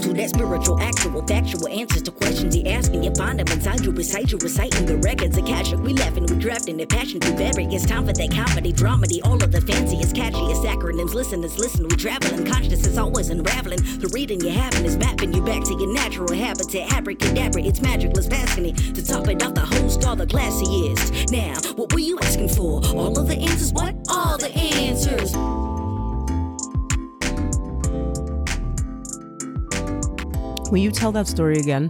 to that spiritual, actual, factual answers to questions you're asking. You find them inside you, recite, you're reciting the records of cash. We laughing, we drafting the passion to vary. It's time for that comedy, dramedy, all of the fanciest, catchiest acronyms. Listeners, listen, we traveling. Conscious is always unraveling. The reading you're having is mapping you back to your natural habitat. Abracadabra, it's magic, let's basking it. To top it off, the host, all the classiest. Now, what were you asking for? All of the answers, what? All the answers. Will you tell that story again?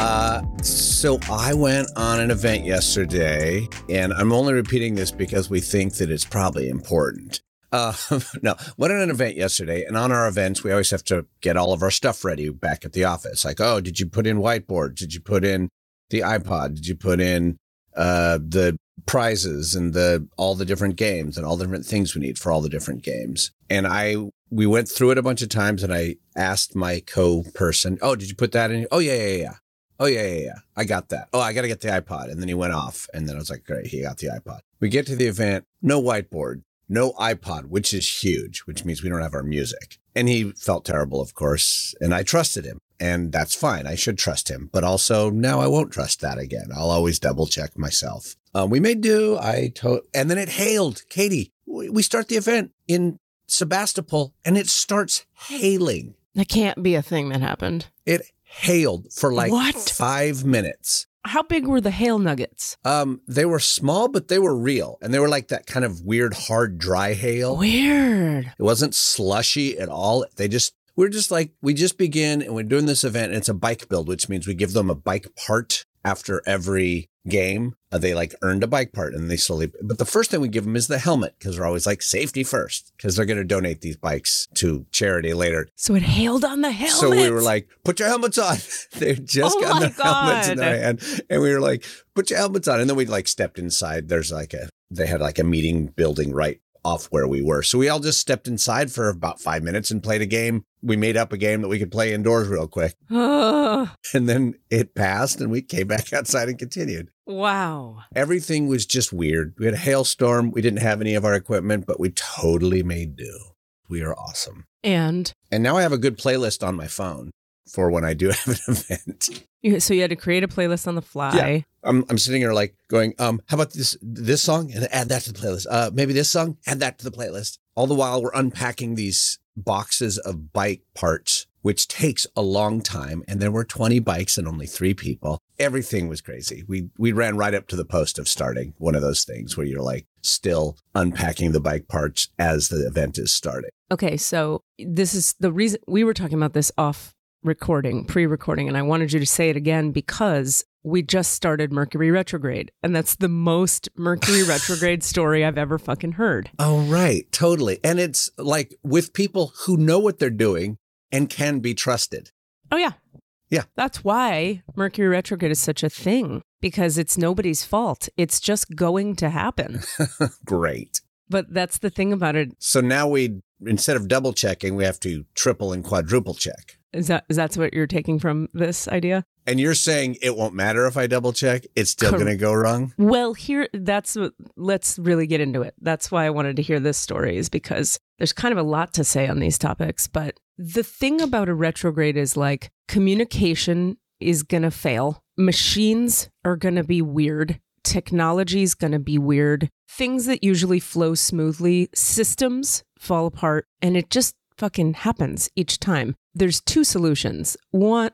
So I went on an event yesterday, and I'm only repeating this because we think that it's probably important. No, went on an event yesterday, and on our events, we always have to get all of our stuff ready back at the office. Like, oh, did you put in whiteboard? Did you put in the iPod? Did you put in the prizes and all the different games and all the different things we need for all the different games? And we went through it a bunch of times, and I asked my co-person, oh, did you put that in? Oh, yeah. Oh, yeah. I got that. Oh, I got to get the iPod. And then he went off. And then I was like, great, he got the iPod. We get to the event, no whiteboard, no iPod, which is huge, which means we don't have our music. And he felt terrible, of course. And I trusted him. And that's fine. I should trust him. But also now I won't trust that again. I'll always double check myself. We made do. And then it hailed. Katie, we start the event in Sebastopol, and it starts hailing. That can't be a thing that happened. It hailed for like What? 5 minutes. How big were the hail nuggets? They were small, but they were real. And they were like that kind of weird, hard, dry hail. Weird. It wasn't slushy at all. We just begin and we're doing this event, and it's a bike build, which means we give them a bike part after every game. They like earned a bike part, and they slowly, but the first thing we give them is the helmet, because we're always like safety first, because they're going to donate these bikes to charity later. So it hailed on the helmet. So we were like, put your helmets on. They just got their helmets in their hand, and we were like, put your helmets on. And then we like stepped inside. They had like a meeting building right off where we were. So we all just stepped inside for about 5 minutes and played a game. We made up a game that we could play indoors real quick. And then it passed, and we came back outside and continued. Wow. Everything was just weird. We had a hailstorm. We didn't have any of our equipment, but we totally made do. We are awesome. And now I have a good playlist on my phone for when I do have an event. So you had to create a playlist on the fly. Yeah. I'm sitting here like going, how about this song, and add that to the playlist. Maybe this song, add that to the playlist. All the while we're unpacking these boxes of bike parts, which takes a long time. And there were 20 bikes and only 3 people. Everything was crazy. We ran right up to the post of starting, one of those things where you're like still unpacking the bike parts as the event is starting. Okay, so this is the reason we were talking about this pre-recording, and I wanted you to say it again because we just started Mercury retrograde, and that's the most Mercury retrograde story I've ever fucking heard. Oh, right. Totally. And it's like with people who know what they're doing and can be trusted. Oh, yeah. Yeah. That's why Mercury retrograde is such a thing, because it's nobody's fault. It's just going to happen. Great. But that's the thing about it. So now instead of double checking, we have to triple and quadruple check. Is that's what you're taking from this idea? And you're saying it won't matter if I double check? It's still going to go wrong? Well, let's really get into it. That's why I wanted to hear this story, is because there's kind of a lot to say on these topics. But the thing about a retrograde is like communication is going to fail. Machines are going to be weird. Technology is going to be weird. Things that usually flow smoothly, systems fall apart, and it just fucking happens each time. There's 2 solutions. One,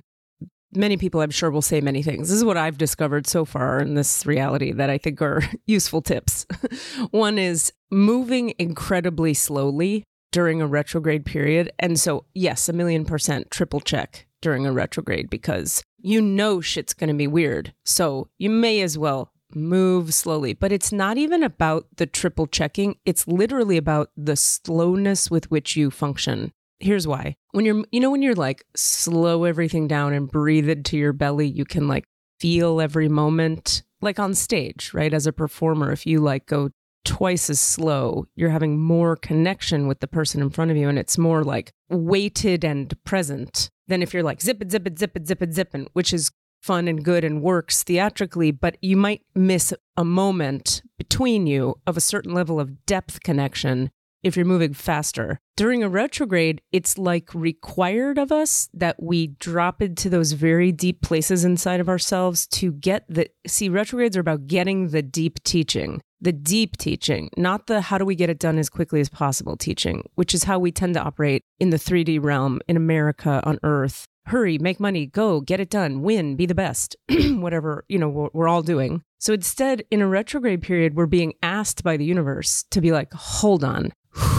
many people I'm sure will say many things. This is what I've discovered so far in this reality that I think are useful tips. One is moving incredibly slowly during a retrograde period. And so, yes, 1,000,000% triple check during a retrograde, because shit's going to be weird. So you may as well move slowly. But it's not even about the triple checking. It's literally about the slowness with which you function. Here's why. When you're like slow everything down and breathe into your belly, you can like feel every moment, like on stage, right? As a performer, if you like go twice as slow, you're having more connection with the person in front of you, and it's more like weighted and present than if you're like zip it, zipping, which is fun and good and works theatrically, but you might miss a moment between you of a certain level of depth connection if you're moving faster. During a retrograde, it's like required of us that we drop into those very deep places inside of ourselves to get see, retrogrades are about getting the deep teaching. The deep teaching, not the how do we get it done as quickly as possible teaching, which is how we tend to operate in the 3D realm, in America, on Earth. Hurry, make money, go, get it done, win, be the best, whatever, we're all doing. So instead, in a retrograde period, we're being asked by the universe to be like, hold on,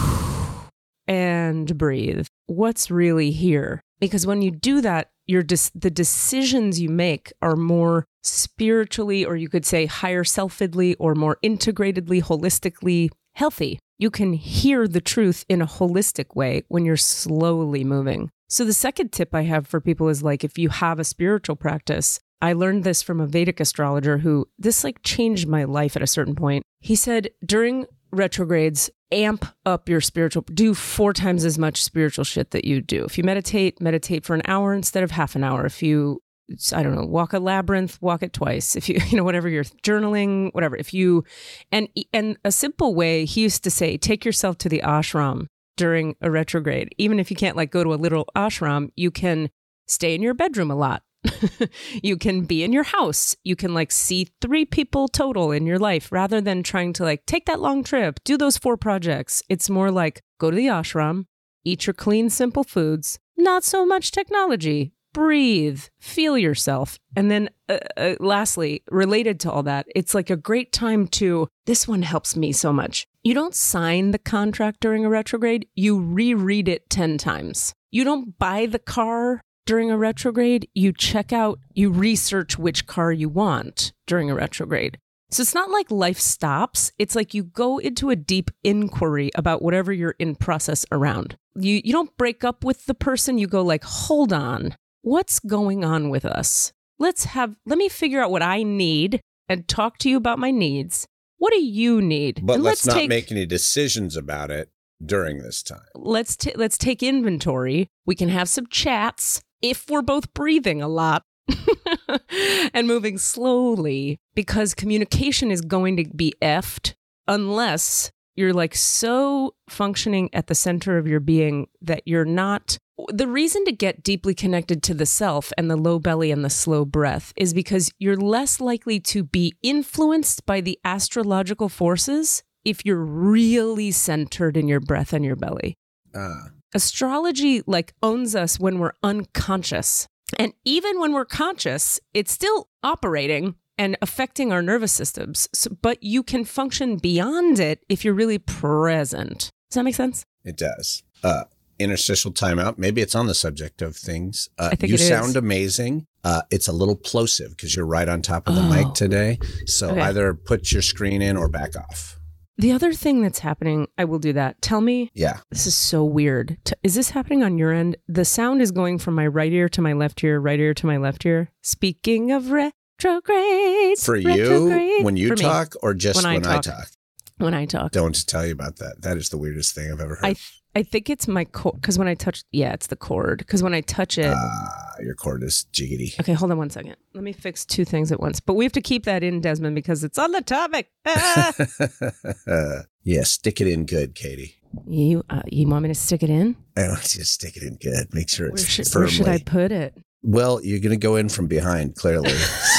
and breathe. What's really here? Because when you do that, the decisions you make are more spiritually, or you could say higher selfedly, or more integratedly, holistically healthy. You can hear the truth in a holistic way when you're slowly moving. So the second tip I have for people is like, if you have a spiritual practice, I learned this from a Vedic astrologer who this changed my life at a certain point. He said, during retrogrades, amp up your do 4 times as much spiritual shit that you do. If you meditate for an hour instead of half an hour. If you, walk a labyrinth, walk it twice. If you, whatever you're journaling, whatever. If you, and a simple way, he used to say, take yourself to the ashram during a retrograde. Even if you can't go to a literal ashram, you can stay in your bedroom a lot. You can be in your house. You can see 3 people total in your life rather than trying to take that long trip, do those 4 projects. It's more go to the ashram, eat your clean, simple foods, not so much technology, breathe, feel yourself. And then lastly, related to all that, it's a great time this one helps me so much. You don't sign the contract during a retrograde. You reread it 10 times. You don't buy the car during a retrograde. You you research which car you want during a retrograde. So it's not like life stops. It's you go into a deep inquiry about whatever you're in process around. You don't break up with the person. You go hold on, what's going on with us? Let me figure out what I need and talk to you about my needs. What do you need? But let's not make any decisions about it during this time. Let's take inventory. We can have some chats if we're both breathing a lot and moving slowly, because communication is going to be effed unless you're so functioning at the center of your being that you're not. The reason to get deeply connected to the self and the low belly and the slow breath is because you're less likely to be influenced by the astrological forces if you're really centered in your breath and your belly. Astrology owns us when we're unconscious. And even when we're conscious, it's still operating and affecting our nervous systems. But you can function beyond it if you're really present. Does that make sense? It does. Interstitial timeout. Maybe it's on the subject of things. I think you it is. sound amazing. It's a little plosive because you're right on top of the mic today. So either put your screen in or back off. The other thing that's happening, I will do that. Tell me. Yeah. This is so weird. Is this happening on your end? The sound is going from my right ear to my left ear, right ear to my left ear. Speaking of retrogrades. For you, when you talk, or just when I talk? When I talk. Don't tell you about that. That is the weirdest thing I've ever heard. I think it's my cord, because when I touch, it's the cord. Because when I touch it. Your cord is jiggity. Okay, hold on 1 second. Let me fix 2 things at once. But we have to keep that in, Desmond, because it's on the topic. Yeah, stick it in good, Katie. You want me to stick it in? I want you to stick it in good. Make sure it's firmly. Where should I put it? Well, you're going to go in from behind, clearly.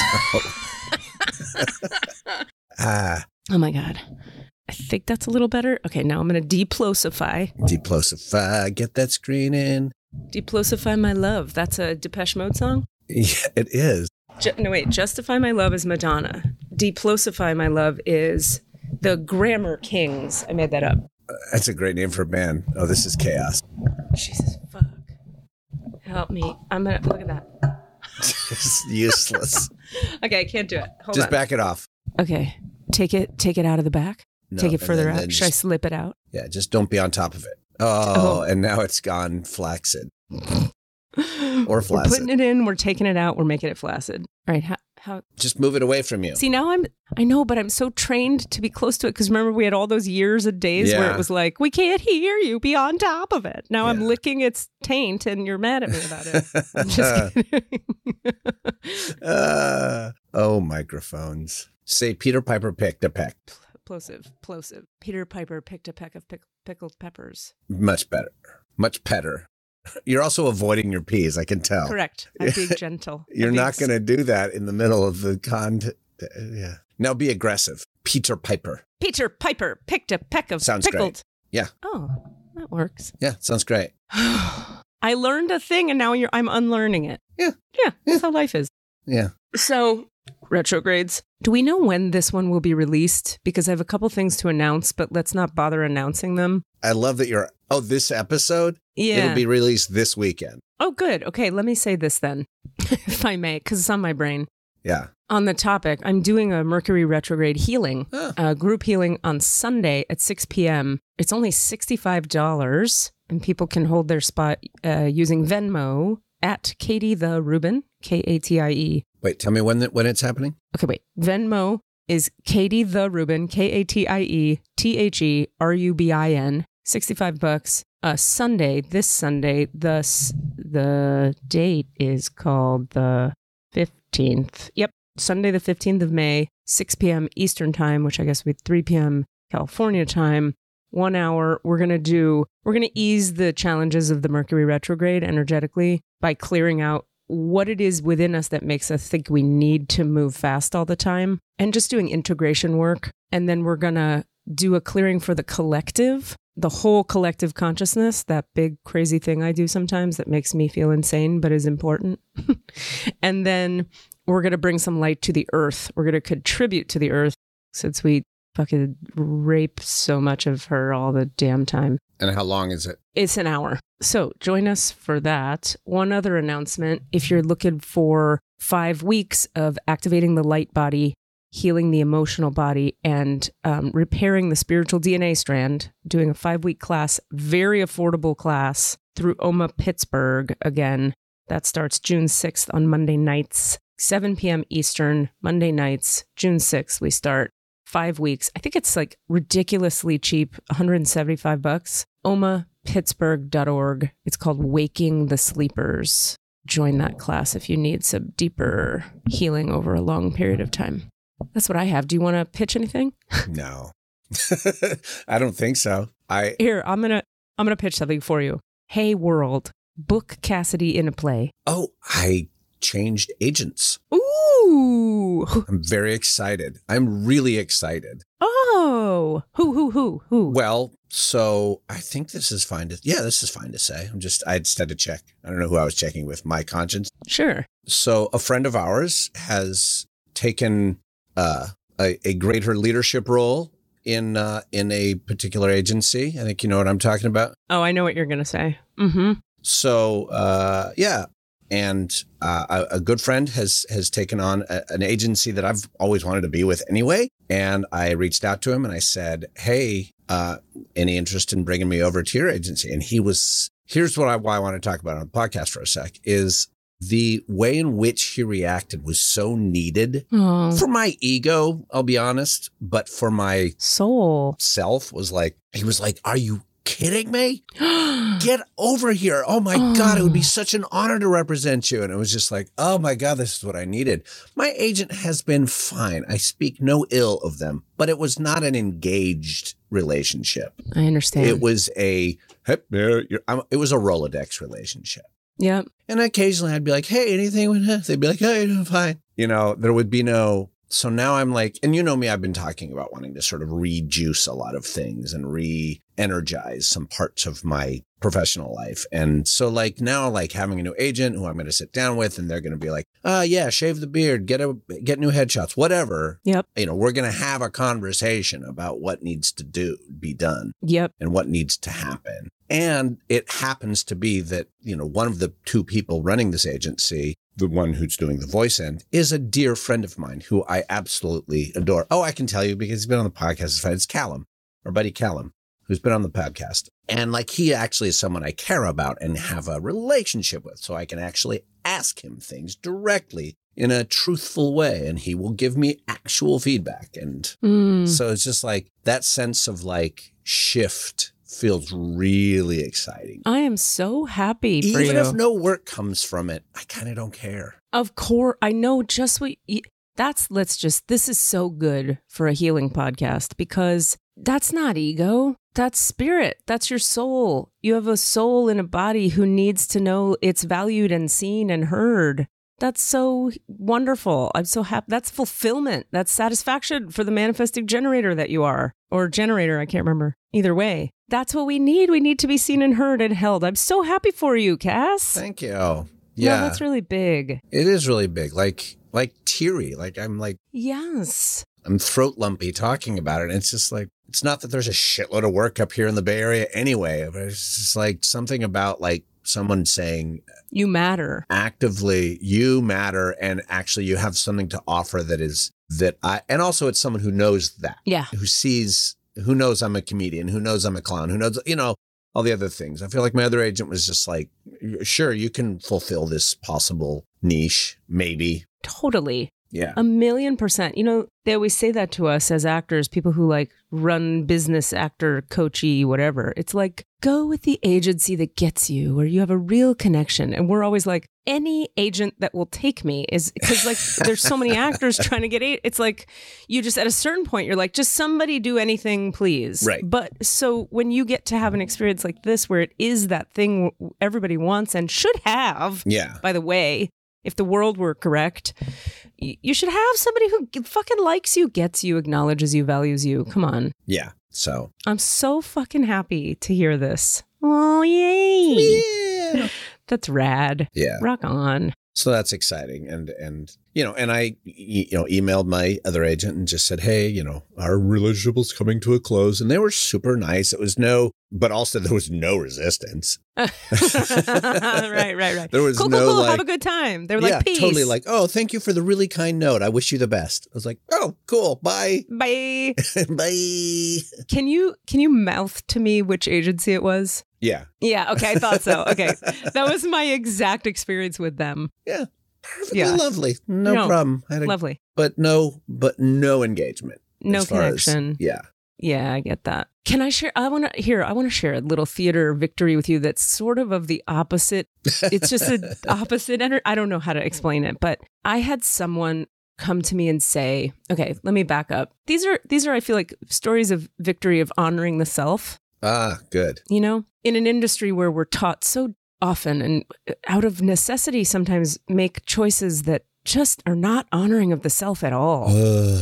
Oh, my God. I think that's a little better. Okay, now I'm going to deplosify. Deplosify. Get that screen in. Deplosify My Love. That's a Depeche Mode song? Yeah, it is. Justify My Love is Madonna. Deplosify My Love is the Grammar Kings. I made that up. That's a great name for a band. Oh, this is chaos. Jesus, fuck. Help me. I'm going to, look at that. It's useless. Okay, I can't do it. Hold Just on. back it off. Okay. Take it out of the back. No, take it further then out. Should I slip it out? Yeah, just don't be on top of it. Oh, and now it's gone flaccid. Or flaccid. We're putting it in, we're taking it out, we're making it flaccid. All right, how? Just move it away from you. See, now I know, but I'm so trained to be close to it because remember we had all those years of days where it was we can't hear you, be on top of it. Now I'm licking its taint and you're mad at me about it. I'm just kidding. Microphones. Say Peter Piper picked a peck. Plosive. Peter Piper picked a peck of pickle. pickled peppers. Much better. Much better. You're also avoiding your P's, I can tell. Correct. I'm being gentle. You're not going to do that in the middle of the Yeah. Now be aggressive. Peter Piper. Peter Piper picked a peck of Sounds pickled. great. Yeah. Oh, that works. Yeah, sounds great. I learned a thing and now I'm unlearning it. Yeah. Yeah, that's how life is. Yeah. So, retrogrades. Do we know when this one will be released? Because I have a couple things to announce, but let's not bother announcing them. I love that this episode? Yeah. It'll be released this weekend. Oh, good. Okay, let me say this then, if I may, because it's on my brain. Yeah. On the topic, I'm doing a Mercury retrograde healing, group healing on Sunday at 6 p.m. It's only $65, and people can hold their spot using Venmo at Katie the Rubin, Katie. Wait, tell me when it's happening? Okay, wait. Venmo is Katie the Rubin, KatieTheRubin, $65. This Sunday, the date is called the 15th. Yep. Sunday, the 15th of May, 6 p.m. Eastern time, which I guess would be 3 p.m. California time. 1 hour. We're going to ease the challenges of the Mercury retrograde energetically by clearing out what it is within us that makes us think we need to move fast all the time and just doing integration work. And then we're going to do a clearing for the collective, the whole collective consciousness, that big crazy thing I do sometimes that makes me feel insane, but is important. And then we're going to bring some light to the earth. We're going to contribute to the earth since we fucking rape so much of her all the damn time. And how long is it? It's an hour. So join us for that. One other announcement, if you're looking for 5 weeks of activating the light body, healing the emotional body, and repairing the spiritual DNA strand, doing a 5-week class, very affordable class through OMA Pittsburgh again. That starts June 6th on Monday nights, 7 p.m. Eastern, Monday nights, June 6th, we start. 5 weeks. I think it's like ridiculously cheap, $175. omapittsburgh.org. It's called Waking the Sleepers. Join that class if you need some deeper healing over a long period of time. That's what I have. Do you want to pitch anything? No. I don't think so. Here, I'm gonna pitch something for you. Hey world, book Cassidy in a play. Oh, I changed agents. Ooh. I'm very excited. I'm really excited. Oh. Who? Well, so I think this is fine to say. I just had to check. I don't know who I was checking with, my conscience. Sure. So a friend of ours has taken a greater leadership role in a particular agency. I think you know what I'm talking about. Oh, I know what you're going to say. Mm-hmm. So, yeah. And a good friend has taken on an agency that I've always wanted to be with anyway. And I reached out to him and I said, hey, any interest in bringing me over to your agency? And here's why I want to talk about it on the podcast for a sec, is the way in which he reacted was so needed for my ego, I'll be honest, but for my soul self he was like, are you kidding me? Get over here. Oh my God, it would be such an honor to represent you. And it was just like, oh my God, this is what I needed. My agent has been fine. I speak no ill of them, but it was not an engaged relationship. I understand. It was it was a Rolodex relationship. Yep. And occasionally I'd be like, hey, anything? They'd be like, hey, you're fine. You know, there would be no. So now I'm like, and you know me, I've been talking about wanting to sort of rejuice a lot of things and re-energize some parts of my professional life. And so like now, like having a new agent who I'm going to sit down with and they're going to be like, yeah, shave the beard, get new headshots, whatever. Yep. You know, we're going to have a conversation about what needs to be done. Yep. And what needs to happen. And it happens to be that, you know, one of the two people running this agency, the one who's doing the voice end, is a dear friend of mine who I absolutely adore. Oh, I can tell you because he's been on the podcast. It's Callum, our buddy Callum, who's been on the podcast. And like he actually is someone I care about and have a relationship with. So I can actually ask him things directly in a truthful way. And he will give me actual feedback. And so it's just like that sense of like shift feels really exciting. I am so happy for you. Even if no work comes from it, I kind of don't care. Of course. I know just This is so good for a healing podcast because that's not ego. That's spirit. That's your soul. You have a soul in a body who needs to know it's valued and seen and heard. That's so wonderful. I'm so happy. That's fulfillment. That's satisfaction for the manifesting generator that you are. Or generator, I can't remember. Either way, that's what we need. We need to be seen and heard and held. I'm so happy for you, Cass. Thank you. Yeah, that's really big. It is really big. Like teary. Yes. I'm throat lumpy talking about it. And it's just like, it's not that there's a shitload of work up here in the Bay Area anyway, but it's just like something about like someone saying, you matter. Actively, you matter. And actually you have something to offer and also it's someone who knows that. Yeah. Who knows I'm a comedian, who knows I'm a clown, who knows, all the other things. I feel like my other agent was just like, sure, you can fulfill this possible niche, maybe. Totally. Yeah. 1,000,000%. They always say that to us as actors, people who like run business, actor, coachy, whatever. It's like, go with the agency that gets you, where you have a real connection. And we're always like, any agent that will take me is because like there's so many actors trying to get it's like you just at a certain point, you're like, just somebody do anything, please. Right. But so when you get to have an experience like this, where it is that thing everybody wants and should have, by the way, if the world were correct, you should have somebody who fucking likes you, gets you, acknowledges you, values you. Come on. Yeah. So I'm so fucking happy to hear this. Oh, yay. Yeah. That's rad. Yeah. Rock on. So that's exciting. And I emailed my other agent and just said, hey, our relationship is coming to a close. And they were super nice. But also there was no resistance. Right. There was cool. Have a good time. They were like, peace. Totally like, oh, thank you for the really kind note. I wish you the best. I was like, oh, cool. Bye. Bye. Bye. Can you mouth to me which agency it was? Yeah. Yeah. Okay. I thought so. Okay. That was my exact experience with them. Yeah. Perfectly lovely. No problem. Lovely. But no engagement. No connection. Yeah. Yeah, I get that. Can I share? I want to share a little theater victory with you that's sort of the opposite. It's just an opposite. I don't know how to explain it, but I had someone come to me and say, okay, let me back up. These are, I feel like, stories of victory of honoring the self. Ah, good. In an industry where we're taught so often and out of necessity sometimes make choices that just are not honoring of the self at all.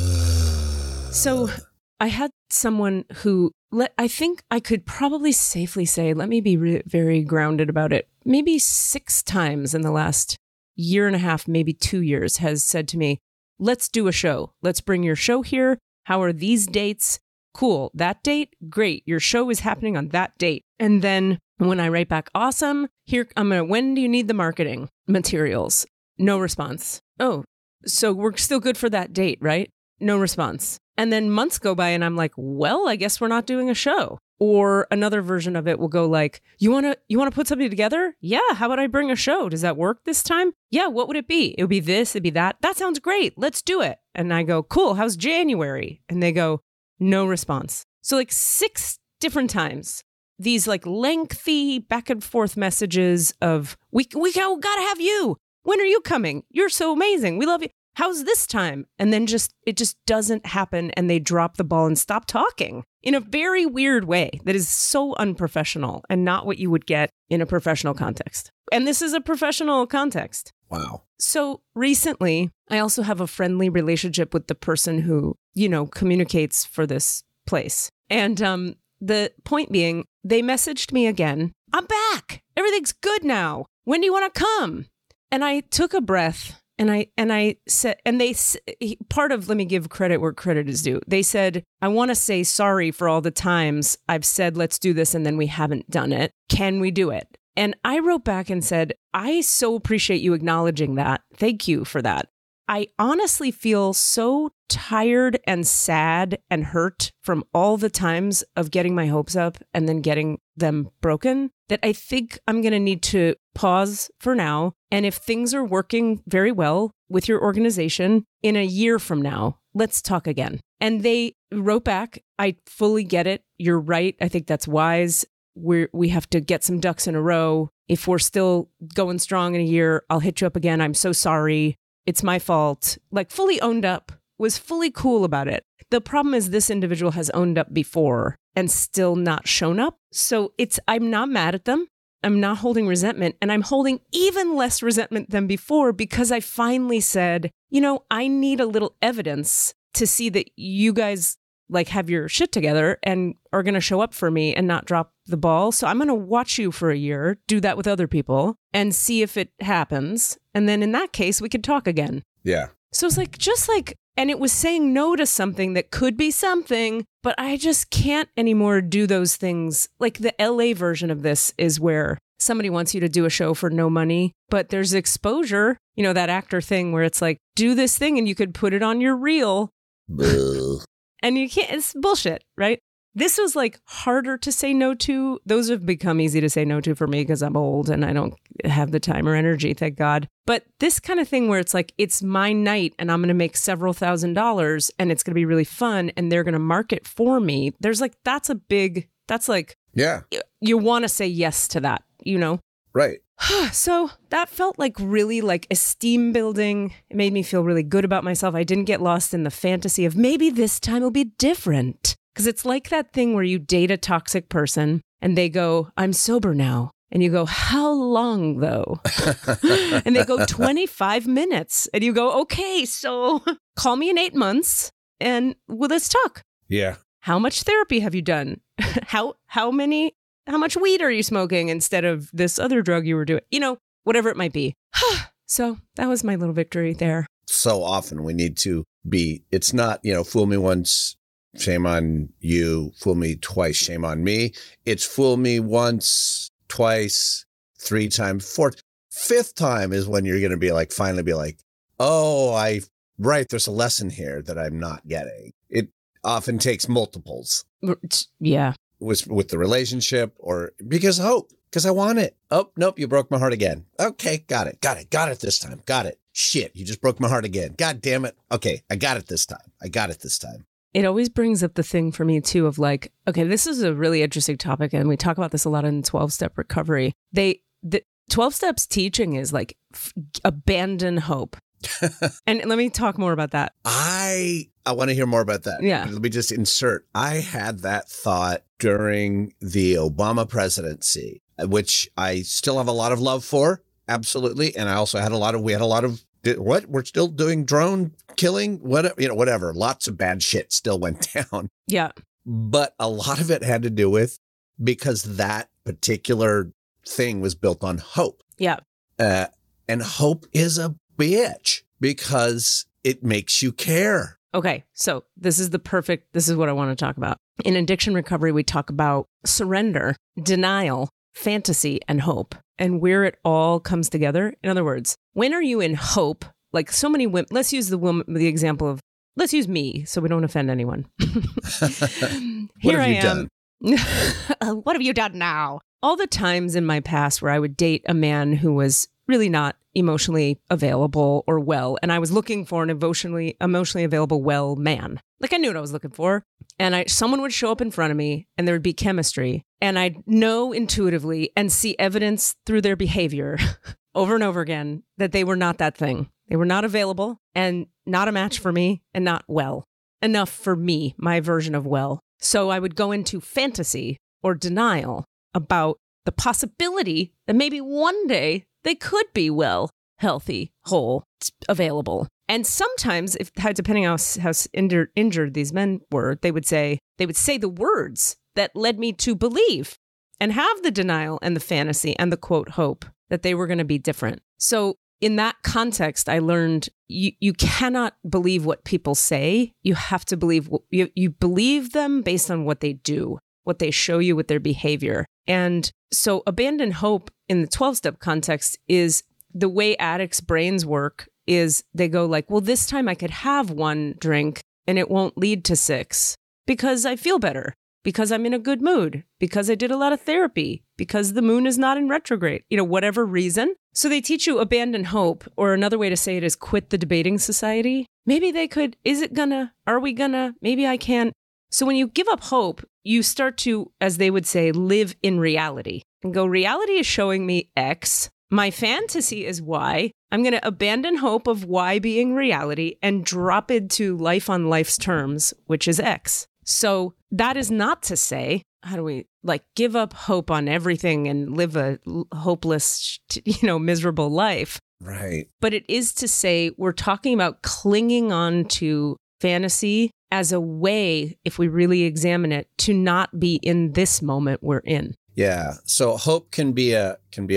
So I had someone who, I think I could probably safely say, let me be very grounded about it, maybe 6 times in the last year and a half, maybe 2 years, has said to me, let's do a show. Let's bring your show here. How are these dates? Cool. That date? Great. Your show is happening on that date. And then when I write back, awesome. Here, when do you need the marketing materials? No response. Oh, so we're still good for that date, right? No response. And then months go by and I'm like, well, I guess we're not doing a show. Or another version of it will go like, you want to put something together? Yeah. How about I bring a show? Does that work this time? Yeah. What would it be? It would be this. It'd be that. That sounds great. Let's do it. And I go, cool. How's January? And they go, no response. So like 6 different times, these like lengthy back and forth messages of, we gotta have you. When are you coming? You're so amazing. We love you. How's this time? And then it just doesn't happen. And they drop the ball and stop talking in a very weird way that is so unprofessional and not what you would get in a professional context. And this is a professional context. Wow. So recently, I also have a friendly relationship with the person who, communicates for this place. And the point being, they messaged me again. I'm back. Everything's good now. When do you want to come? And I took a breath. And I said, and let me give credit where credit is due. They said, I want to say sorry for all the times I've said, let's do this. And then we haven't done it. Can we do it? And I wrote back and said, I so appreciate you acknowledging that. Thank you for that. I honestly feel so tired and sad and hurt from all the times of getting my hopes up and then getting them broken that I think I'm going to need to pause for now. And if things are working very well with your organization in a year from now, let's talk again. And they wrote back, I fully get it. You're right. I think that's wise. We have to get some ducks in a row. If we're still going strong in a year, I'll hit you up again. I'm so sorry. it's my fault, like fully owned up, was fully cool about it. The problem is this individual has owned up before and still not shown up. So I'm not mad at them. I'm not holding resentment, and I'm holding even less resentment than before because I finally said, I need a little evidence to see that you guys like have your shit together and are going to show up for me and not drop the ball. So I'm going to watch you for a year, do that with other people and see if it happens. And then in that case, we could talk again. Yeah. So it's and it was saying no to something that could be something, but I just can't anymore do those things. Like the LA version of this is where somebody wants you to do a show for no money, but there's exposure, that actor thing where it's like, do this thing and you could put it on your reel. And you can't, it's bullshit, right? This was like harder to say no to. Those have become easy to say no to for me because I'm old and I don't have the time or energy, thank God. But this kind of thing where it's like, it's my night and I'm going to make several $1,000s and it's going to be really fun and they're going to market for me. There's like, that's yeah. You want to say yes to that, Right. So that felt like really like esteem building. It made me feel really good about myself. I didn't get lost in the fantasy of maybe this time will be different. Because it's like that thing where you date a toxic person and they go, I'm sober now. And you go, how long though? And they go 25 minutes. And you go, okay, so call me in 8 months and let's talk. Yeah. How much therapy have you done? How much weed are you smoking instead of this other drug you were doing? Whatever it might be. So that was my little victory there. So often we need to be, it's not, fool me once, shame on you, fool me twice, shame on me. It's fool me once, twice, 3 times, 4th, 5th time is when you're going to be like, finally be like, oh, there's a lesson here that I'm not getting. It often takes multiples. Yeah. With the relationship or because I want it. Oh, nope, you broke my heart again. Okay, got it this time. Got it. Shit, you just broke my heart again. God damn it. Okay, I got it this time. It always brings up the thing for me too of like, okay, this is a really interesting topic and we talk about this a lot in 12-step recovery. The 12 steps teaching is like abandon hope. And let me talk more about that. I want to hear more about that. Yeah. Let me just insert. I had that thought during the Obama presidency, which I still have a lot of love for. Absolutely. And I also had we're still doing drone killing, whatever. Lots of bad shit still went down. Yeah. But a lot of it had to do with because that particular thing was built on hope. Yeah. And hope is a bitch because it makes you care. Okay, so this is what I want to talk about. In addiction recovery, we talk about surrender, denial, fantasy, and hope, and where it all comes together. In other words, when are you in hope? Like so many women, let's use let's use me so we don't offend anyone. Here I am. What have you done now? All the times in my past where I would date a man who was really not emotionally available or well. And I was looking for an emotionally available, well man. Like I knew what I was looking for. And someone would show up in front of me and there would be chemistry. And I'd know intuitively and see evidence through their behavior over and over again that they were not that thing. They were not available and not a match for me and not well enough for me, my version of well. So I would go into fantasy or denial about the possibility that maybe one day they could be well, healthy, whole, available. And sometimes, depending on how injured these men were, they would say the words that led me to believe and have the denial and the fantasy and the quote hope that they were going to be different. So in that context, I learned you cannot believe what people say. You have to believe you believe them based on what they do, what they show you with their behavior. And so abandon hope in the 12-step context is the way addicts' brains work is they go like, well, this time I could have 1 drink and it won't lead to 6 because I feel better, because I'm in a good mood, because I did a lot of therapy, because the moon is not in retrograde, whatever reason. So they teach you abandon hope, or another way to say it is quit the debating society. Maybe they could, are we gonna, maybe I can. So when you give up hope, you start to, as they would say, live in reality and go, reality is showing me X. My fantasy is Y. I'm going to abandon hope of Y being reality and drop into life on life's terms, which is X. So that is not to say, how do we give up hope on everything and live a hopeless, miserable life? Right. But it is to say we're talking about clinging on to fantasy as a way, if we really examine it, to not be in this moment we're in. Yeah. So hope can be a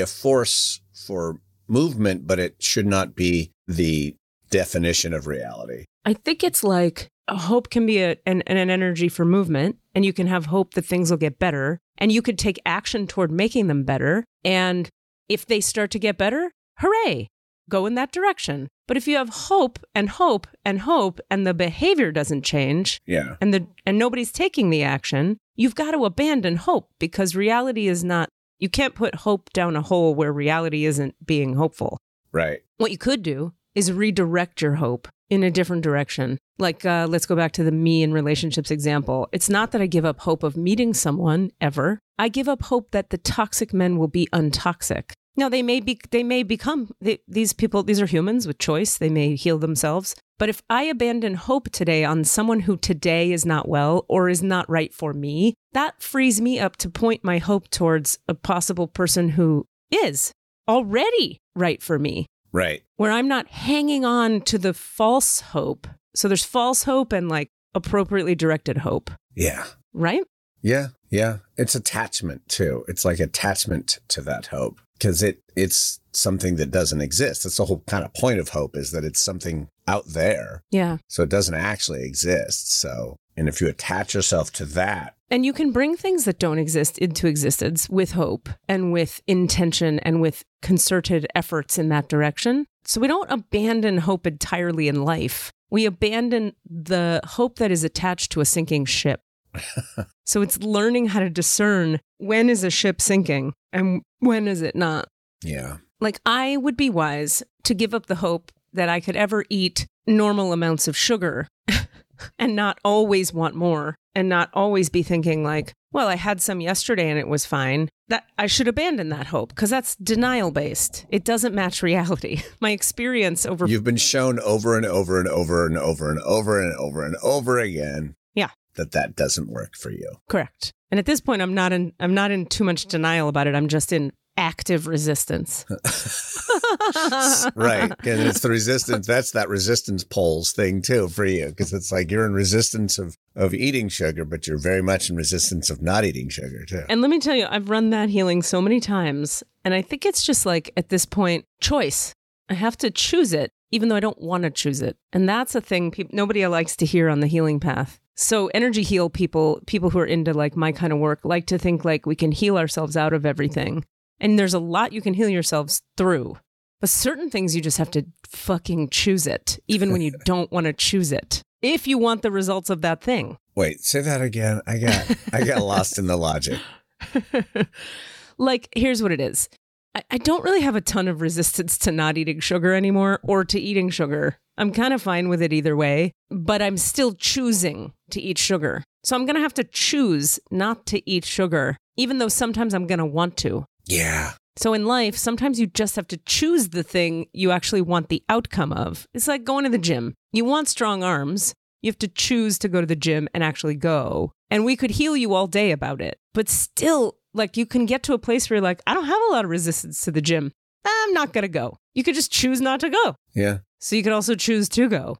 force for movement, but it should not be the definition of reality. I think it's like hope can be an energy for movement, and you can have hope that things will get better, and you could take action toward making them better. And if they start to get better, hooray, go in that direction. But if you have hope and hope and hope, and the behavior doesn't change, yeah, and nobody's taking the action, you've got to abandon hope, because reality is not, you can't put hope down a hole where reality isn't being hopeful. Right. What you could do is redirect your hope in a different direction. Let's go back to the me in relationships example. It's not that I give up hope of meeting someone ever. I give up hope that the toxic men will be untoxic. Now, they may become, these people, these are humans with choice. They may heal themselves. But if I abandon hope today on someone who today is not well or is not right for me, that frees me up to point my hope towards a possible person who is already right for me. Right. Where I'm not hanging on to the false hope. So there's false hope and appropriately directed hope. Yeah. Right? Yeah. Yeah. It's attachment too. It's like attachment to that hope, because it's something that doesn't exist. That's the whole kind of point of hope, is that it's something out there. Yeah. So it doesn't actually exist. So, and if you attach yourself to that. And you can bring things that don't exist into existence with hope and with intention and with concerted efforts in that direction. So we don't abandon hope entirely in life. We abandon the hope that is attached to a sinking ship. So it's learning how to discern when is a ship sinking and when is it not. Yeah. I would be wise to give up the hope that I could ever eat normal amounts of sugar and not always want more, and not always be thinking well, I had some yesterday and it was fine. That I should abandon that hope, because that's denial based. It doesn't match reality. My experience over. You've been shown over and over and over and over and over and over and over again. Yeah. That doesn't work for you. Correct. And at this point, I'm not in too much denial about it. I'm just in active resistance. Right. And it's the resistance. That's that resistance poles thing too for you, because it's you're in resistance of eating sugar, but you're very much in resistance of not eating sugar too. And let me tell you, I've run that healing so many times. And I think it's just at this point, choice. I have to choose it, even though I don't want to choose it. And that's a thing nobody likes to hear on the healing path. So energy heal people who are into my kind of work, like to think we can heal ourselves out of everything. And there's a lot you can heal yourselves through. But certain things you just have to fucking choose it, even when you don't want to choose it, if you want the results of that thing. Wait, say that again. I got lost in the logic. Here's what it is. I don't really have a ton of resistance to not eating sugar anymore, or to eating sugar. I'm kind of fine with it either way, but I'm still choosing to eat sugar. So I'm going to have to choose not to eat sugar, even though sometimes I'm going to want to. Yeah. So in life, sometimes you just have to choose the thing you actually want the outcome of. It's like going to the gym. You want strong arms. You have to choose to go to the gym and actually go. And we could heal you all day about it. But still, you can get to a place where you're I don't have a lot of resistance to the gym. I'm not going to go. You could just choose not to go. Yeah. So you could also choose to go.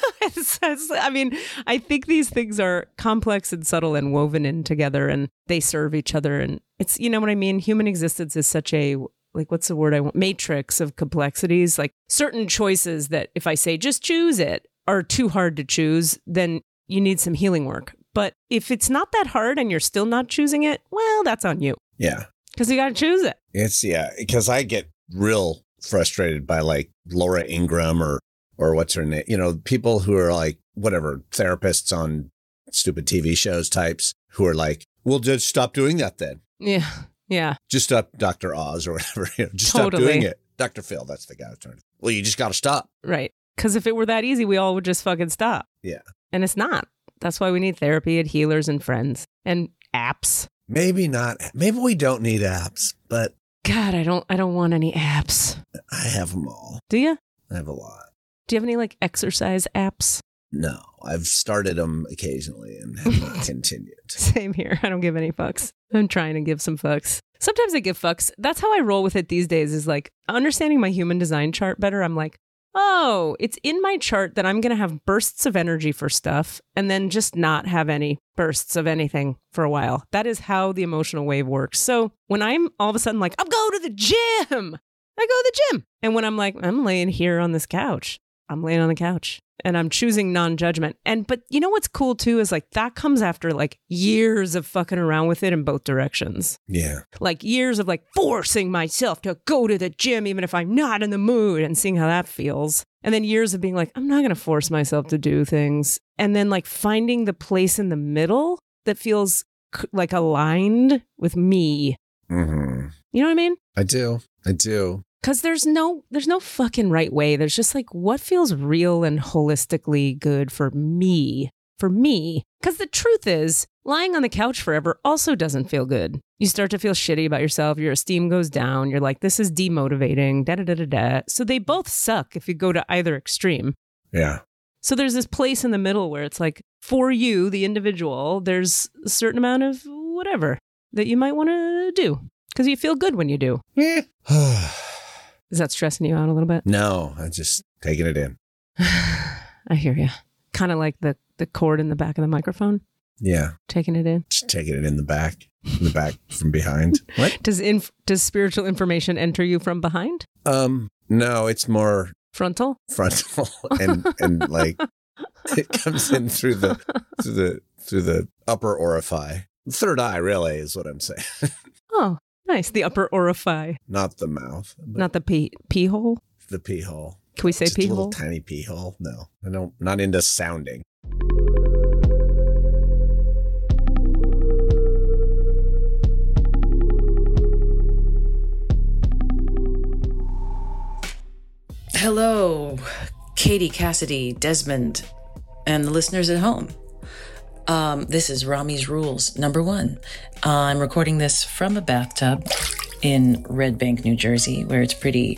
I think these things are complex and subtle and woven in together, and they serve each other. And it's, you know what I mean? Human existence is such a, what's the word I want? Matrix of complexities. Certain choices that if I say just choose it are too hard to choose, then you need some healing work. But if it's not that hard and you're still not choosing it, well, that's on you. Yeah. Because you got to choose it. Because I get real frustrated by Laura Ingraham or what's her name, people who are whatever, therapists on stupid TV shows types who are well, just stop doing that then. Yeah. Yeah. Just stop Dr. Oz or whatever. Just totally. Stop doing it. Dr. Phil, that's the guy I was trying to. Well, you just got to stop. Right. Because if it were that easy, we all would just fucking stop. Yeah. And it's not. That's why we need therapy and healers and friends and apps. Maybe not. Maybe we don't need apps, but God, I don't want any apps. I have them all. Do you? I have a lot. Do you have any like exercise apps? No, I've started them occasionally and have not continued. Same here. I don't give any fucks. I'm trying to give some fucks. Sometimes I give fucks. That's how I roll with it these days, is like understanding my human design chart better. I'm like, oh, it's in my chart that I'm going to have bursts of energy for stuff and then just not have any bursts of anything for a while. That is how the emotional wave works. So when I'm all of a sudden like, I'll go to the gym, I go to the gym. And when I'm like, I'm laying here on this couch, I'm laying on the couch. And I'm choosing non-judgment. But you know what's cool too is like that comes after like years of fucking around with it in both directions. Yeah. Like years of like forcing myself to go to the gym even if I'm not in the mood and seeing how that feels. And then years of being like, I'm not going to force myself to do things. And then like finding the place in the middle that feels like aligned with me. Mm-hmm. You know what I mean? I do. Because there's no fucking right way. There's just like what feels real and holistically good for me. Because the truth is, lying on the couch forever also doesn't feel good. You start to feel shitty about yourself. Your esteem goes down. You're like, this is demotivating. Da-da-da-da-da. So they both suck if you go to either extreme. Yeah. So there's this place in the middle where it's like, for you, the individual, there's a certain amount of whatever that you might want to do. Because you feel good when you do. Yeah. Is that stressing you out a little bit? No, I'm just taking it in. I hear you. Kind of like the cord in the back of the microphone. Yeah. Taking it in. Just taking it in the back from behind. What? Does spiritual information enter you from behind? No, it's more frontal and like it comes in through the upper orifice. Third eye, really, is what I'm saying. Oh, nice. The upper orifice. Not the mouth. Not the pee hole? The pee hole. Can we say just pee a little hole? Tiny pee hole. No, I don't. Not into sounding. Hello, Katie, Cassidy, Desmond, and the listeners at home. This is Rami's Rules number 1. I'm recording this from a bathtub in Red Bank, New Jersey, where it's pretty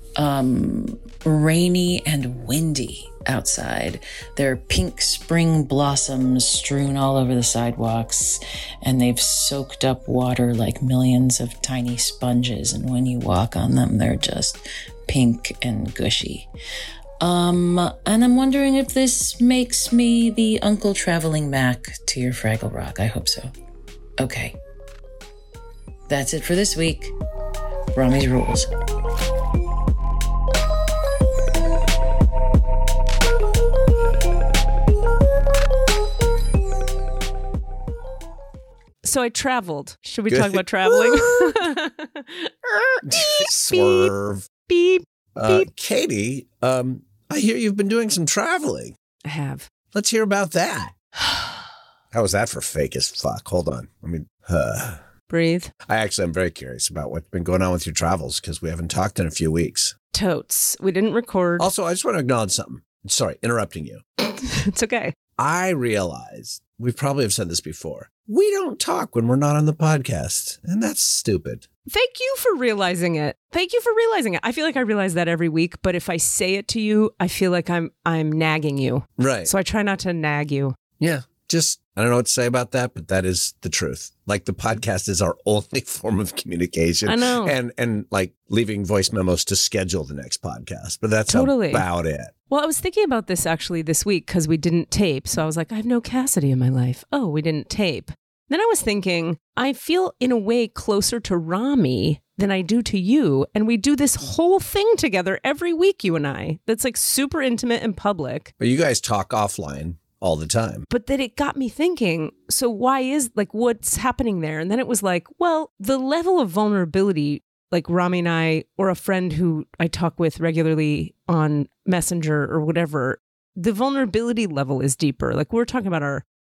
rainy and windy outside. There are pink spring blossoms strewn all over the sidewalks, and they've soaked up water like millions of tiny sponges, and when you walk on them, they're just pink and gushy. And I'm wondering if this makes me the Uncle Traveling Mac to your Fraggle Rock. I hope so. Okay. That's it for this week. Rami's Rules. So I traveled. Should we talk about traveling? Swerve. Beep. Beep. Katie, I hear you've been doing some traveling. I have. Let's hear about that. How was that for fake as fuck? Hold on. Breathe. I'm very curious about what's been going on with your travels because we haven't talked in a few weeks. Totes. We didn't record. Also, I just want to acknowledge something. Sorry, interrupting you. It's okay. I realize, we probably have said this before, we don't talk when we're not on the podcast, and that's stupid. Thank you for realizing it. I feel like I realize that every week, but if I say it to you, I feel like I'm nagging you. Right. So I try not to nag you. Yeah. Just, I don't know what to say about that, but that is the truth. Like the podcast is our only form of communication. I know. And like leaving voice memos to schedule the next podcast, but that's totally about it. Well, I was thinking about this actually this week because we didn't tape. So I was like, I have no Cassidy in my life. Oh, we didn't tape. Then I was thinking, I feel in a way closer to Rami than I do to you. And we do this whole thing together every week, you and I. That's like super intimate and public. But you guys talk offline all the time. But then it got me thinking, so why is like what's happening there? And then it was like, well, the level of vulnerability, like Rami and I, or a friend who I talk with regularly on Messenger or whatever, the vulnerability level is deeper. Like we're talking about our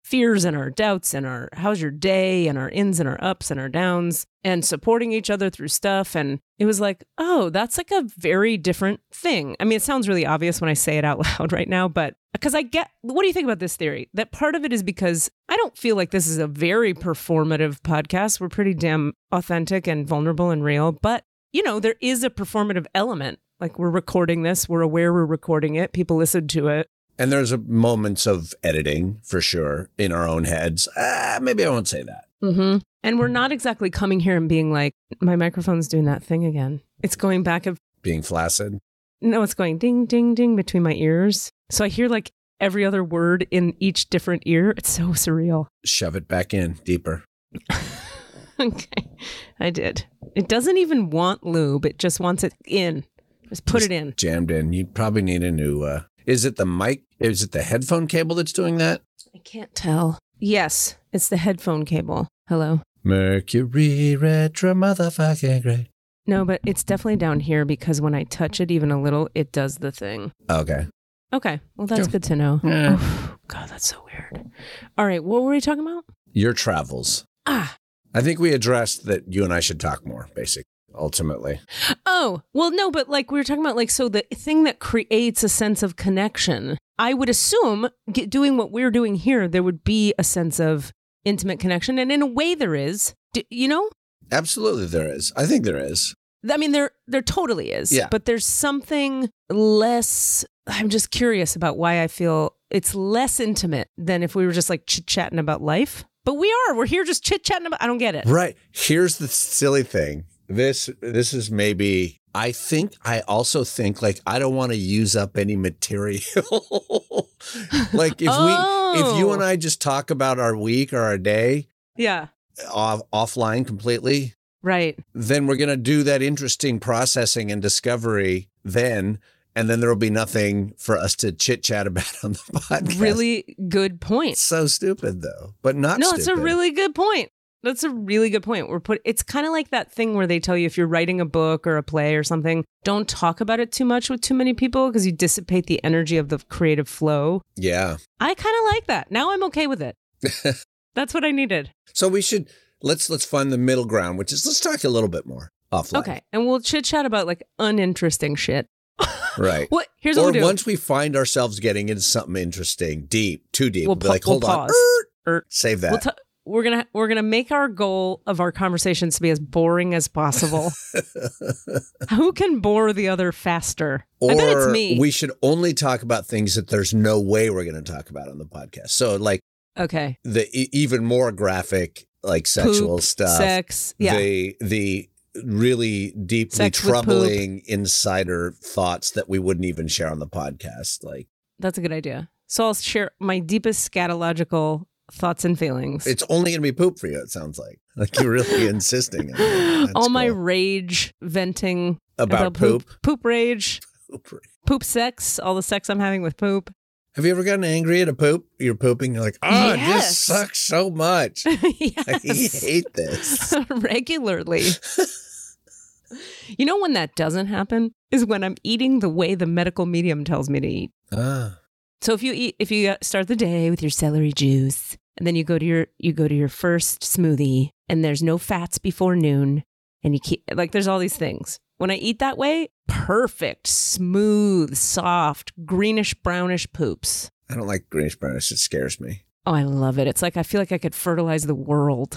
fears and our doubts and our how's your day and our ins and our ups and our downs and supporting each other through stuff. And it was like, oh, that's like a very different thing. I mean, it sounds really obvious when I say it out loud right now, but because what do you think about this theory? That part of it is because I don't feel like this is a very performative podcast. We're pretty damn authentic and vulnerable and real, but there is a performative element. Like we're recording this, we're aware we're recording it, people listen to it. And there's moments of editing for sure in our own heads. Maybe I won't say that. Mm-hmm. And we're not exactly coming here and being like, my microphone's doing that thing again. It's going back of being flaccid. No, it's going ding, ding, ding between my ears. So I hear like every other word in each different ear. It's so surreal. Shove it back in deeper. Okay, I did. It doesn't even want lube. It just wants it in. Just put it in. Jammed in. You probably need a new... Is it the mic? Is it the headphone cable that's doing that? I can't tell. Yes, it's the headphone cable. Hello. Mercury retro motherfucking great. No, but it's definitely down here because when I touch it even a little, it does the thing. Okay. Okay. Well, that's good to know. Yeah. Oh, God, that's so weird. All right. What were we talking about? Your travels. I think we addressed that you and I should talk more, basically. Ultimately. Oh, well, no, but like we were talking about, like, so the thing that creates a sense of connection, I would assume doing what we're doing here, there would be a sense of intimate connection. And in a way there is, Absolutely there is. I think there is. I mean, there totally is. Yeah. But there's something less, I'm just curious about why I feel it's less intimate than if we were just like chit-chatting about life. But we're here just chit-chatting about, I don't get it. Right. Here's the silly thing. This is maybe, I also think like, I don't want to use up any material. Like if you and I just talk about our week or our day. Yeah. Offline completely. Right. Then we're going to do that interesting processing and discovery then. And then there will be nothing for us to chit chat about on the podcast. Really good point. So stupid though, but not No, stupid. it's a really good point. That's a really good point. It's kind of like that thing where they tell you if you're writing a book or a play or something, don't talk about it too much with too many people because you dissipate the energy of the creative flow. Yeah. I kind of like that. Now I'm okay with it. That's what I needed. So we should, let's find the middle ground, which is let's talk a little bit more offline. Okay. And we'll chit chat about like uninteresting shit. Right. Here's what we'll do. Once we find ourselves getting into something interesting, too deep, we'll be like, hold on. Save that. We're gonna make our goal of our conversations to be as boring as possible. Who can bore the other faster? I bet it's me. We should only talk about things that there's no way we're going to talk about on the podcast. So like, okay, the even more graphic, like sexual stuff, sex, yeah, the really deeply sex troubling insider thoughts that we wouldn't even share on the podcast. Like, that's a good idea. So I'll share my deepest scatological thoughts and feelings. It's only going to be poop for you, it sounds like. Like you're really insisting on that. All my rage venting about poop. Poop rage. Poop sex. All the sex I'm having with poop. Have you ever gotten angry at a poop? You're pooping, you're like, yes. This sucks so much. Yes. I hate this. Regularly. You know when that doesn't happen? Is when I'm eating the way the medical medium tells me to eat. So if you start the day with your celery juice, and then you go to your first smoothie, and there's no fats before noon, and you keep like there's all these things. When I eat that way, perfect, smooth, soft, greenish brownish poops. I don't like greenish brownish. It scares me. Oh, I love it. It's like I feel like I could fertilize the world.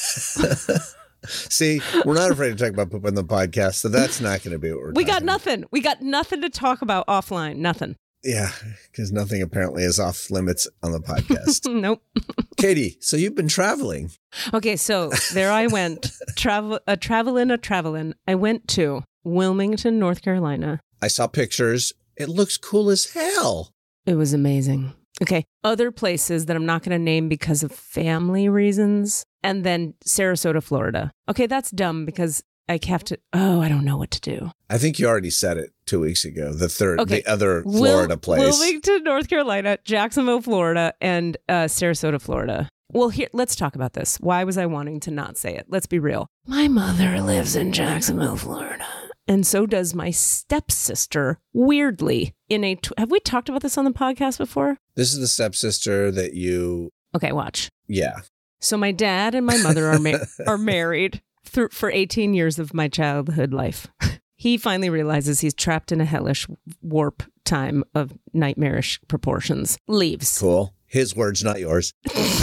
See, we're not afraid to talk about poop on the podcast, so that's not going to be what we're We got nothing. We got nothing to talk about offline. Nothing. Yeah, because nothing apparently is off limits on the podcast. Nope. Katie, so you've been traveling. Okay, so there I went. Traveling. I went to Wilmington, North Carolina. I saw pictures. It looks cool as hell. It was amazing. Okay, other places that I'm not going to name because of family reasons. And then Sarasota, Florida. Okay, that's dumb because I have to, I don't know what to do. I think you already said it 2 weeks ago. The other Florida place. Wilmington, North Carolina, Jacksonville, Florida, and Sarasota, Florida. Well, here, let's talk about this. Why was I wanting to not say it? Let's be real. My mother lives in Jacksonville, Florida. And so does my stepsister, weirdly. Have we talked about this on the podcast before? This is the stepsister that you Okay, watch. Yeah. So my dad and my mother are married for 18 years of my childhood life. He finally realizes he's trapped in a hellish warp time of nightmarish proportions. Leaves. Cool. His words, not yours.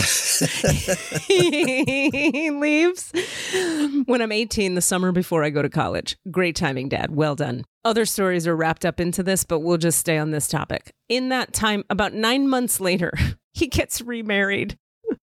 He leaves when I'm 18, the summer before I go to college. Great timing, Dad. Well done. Other stories are wrapped up into this, but we'll just stay on this topic. In that time, about 9 months later, he gets remarried.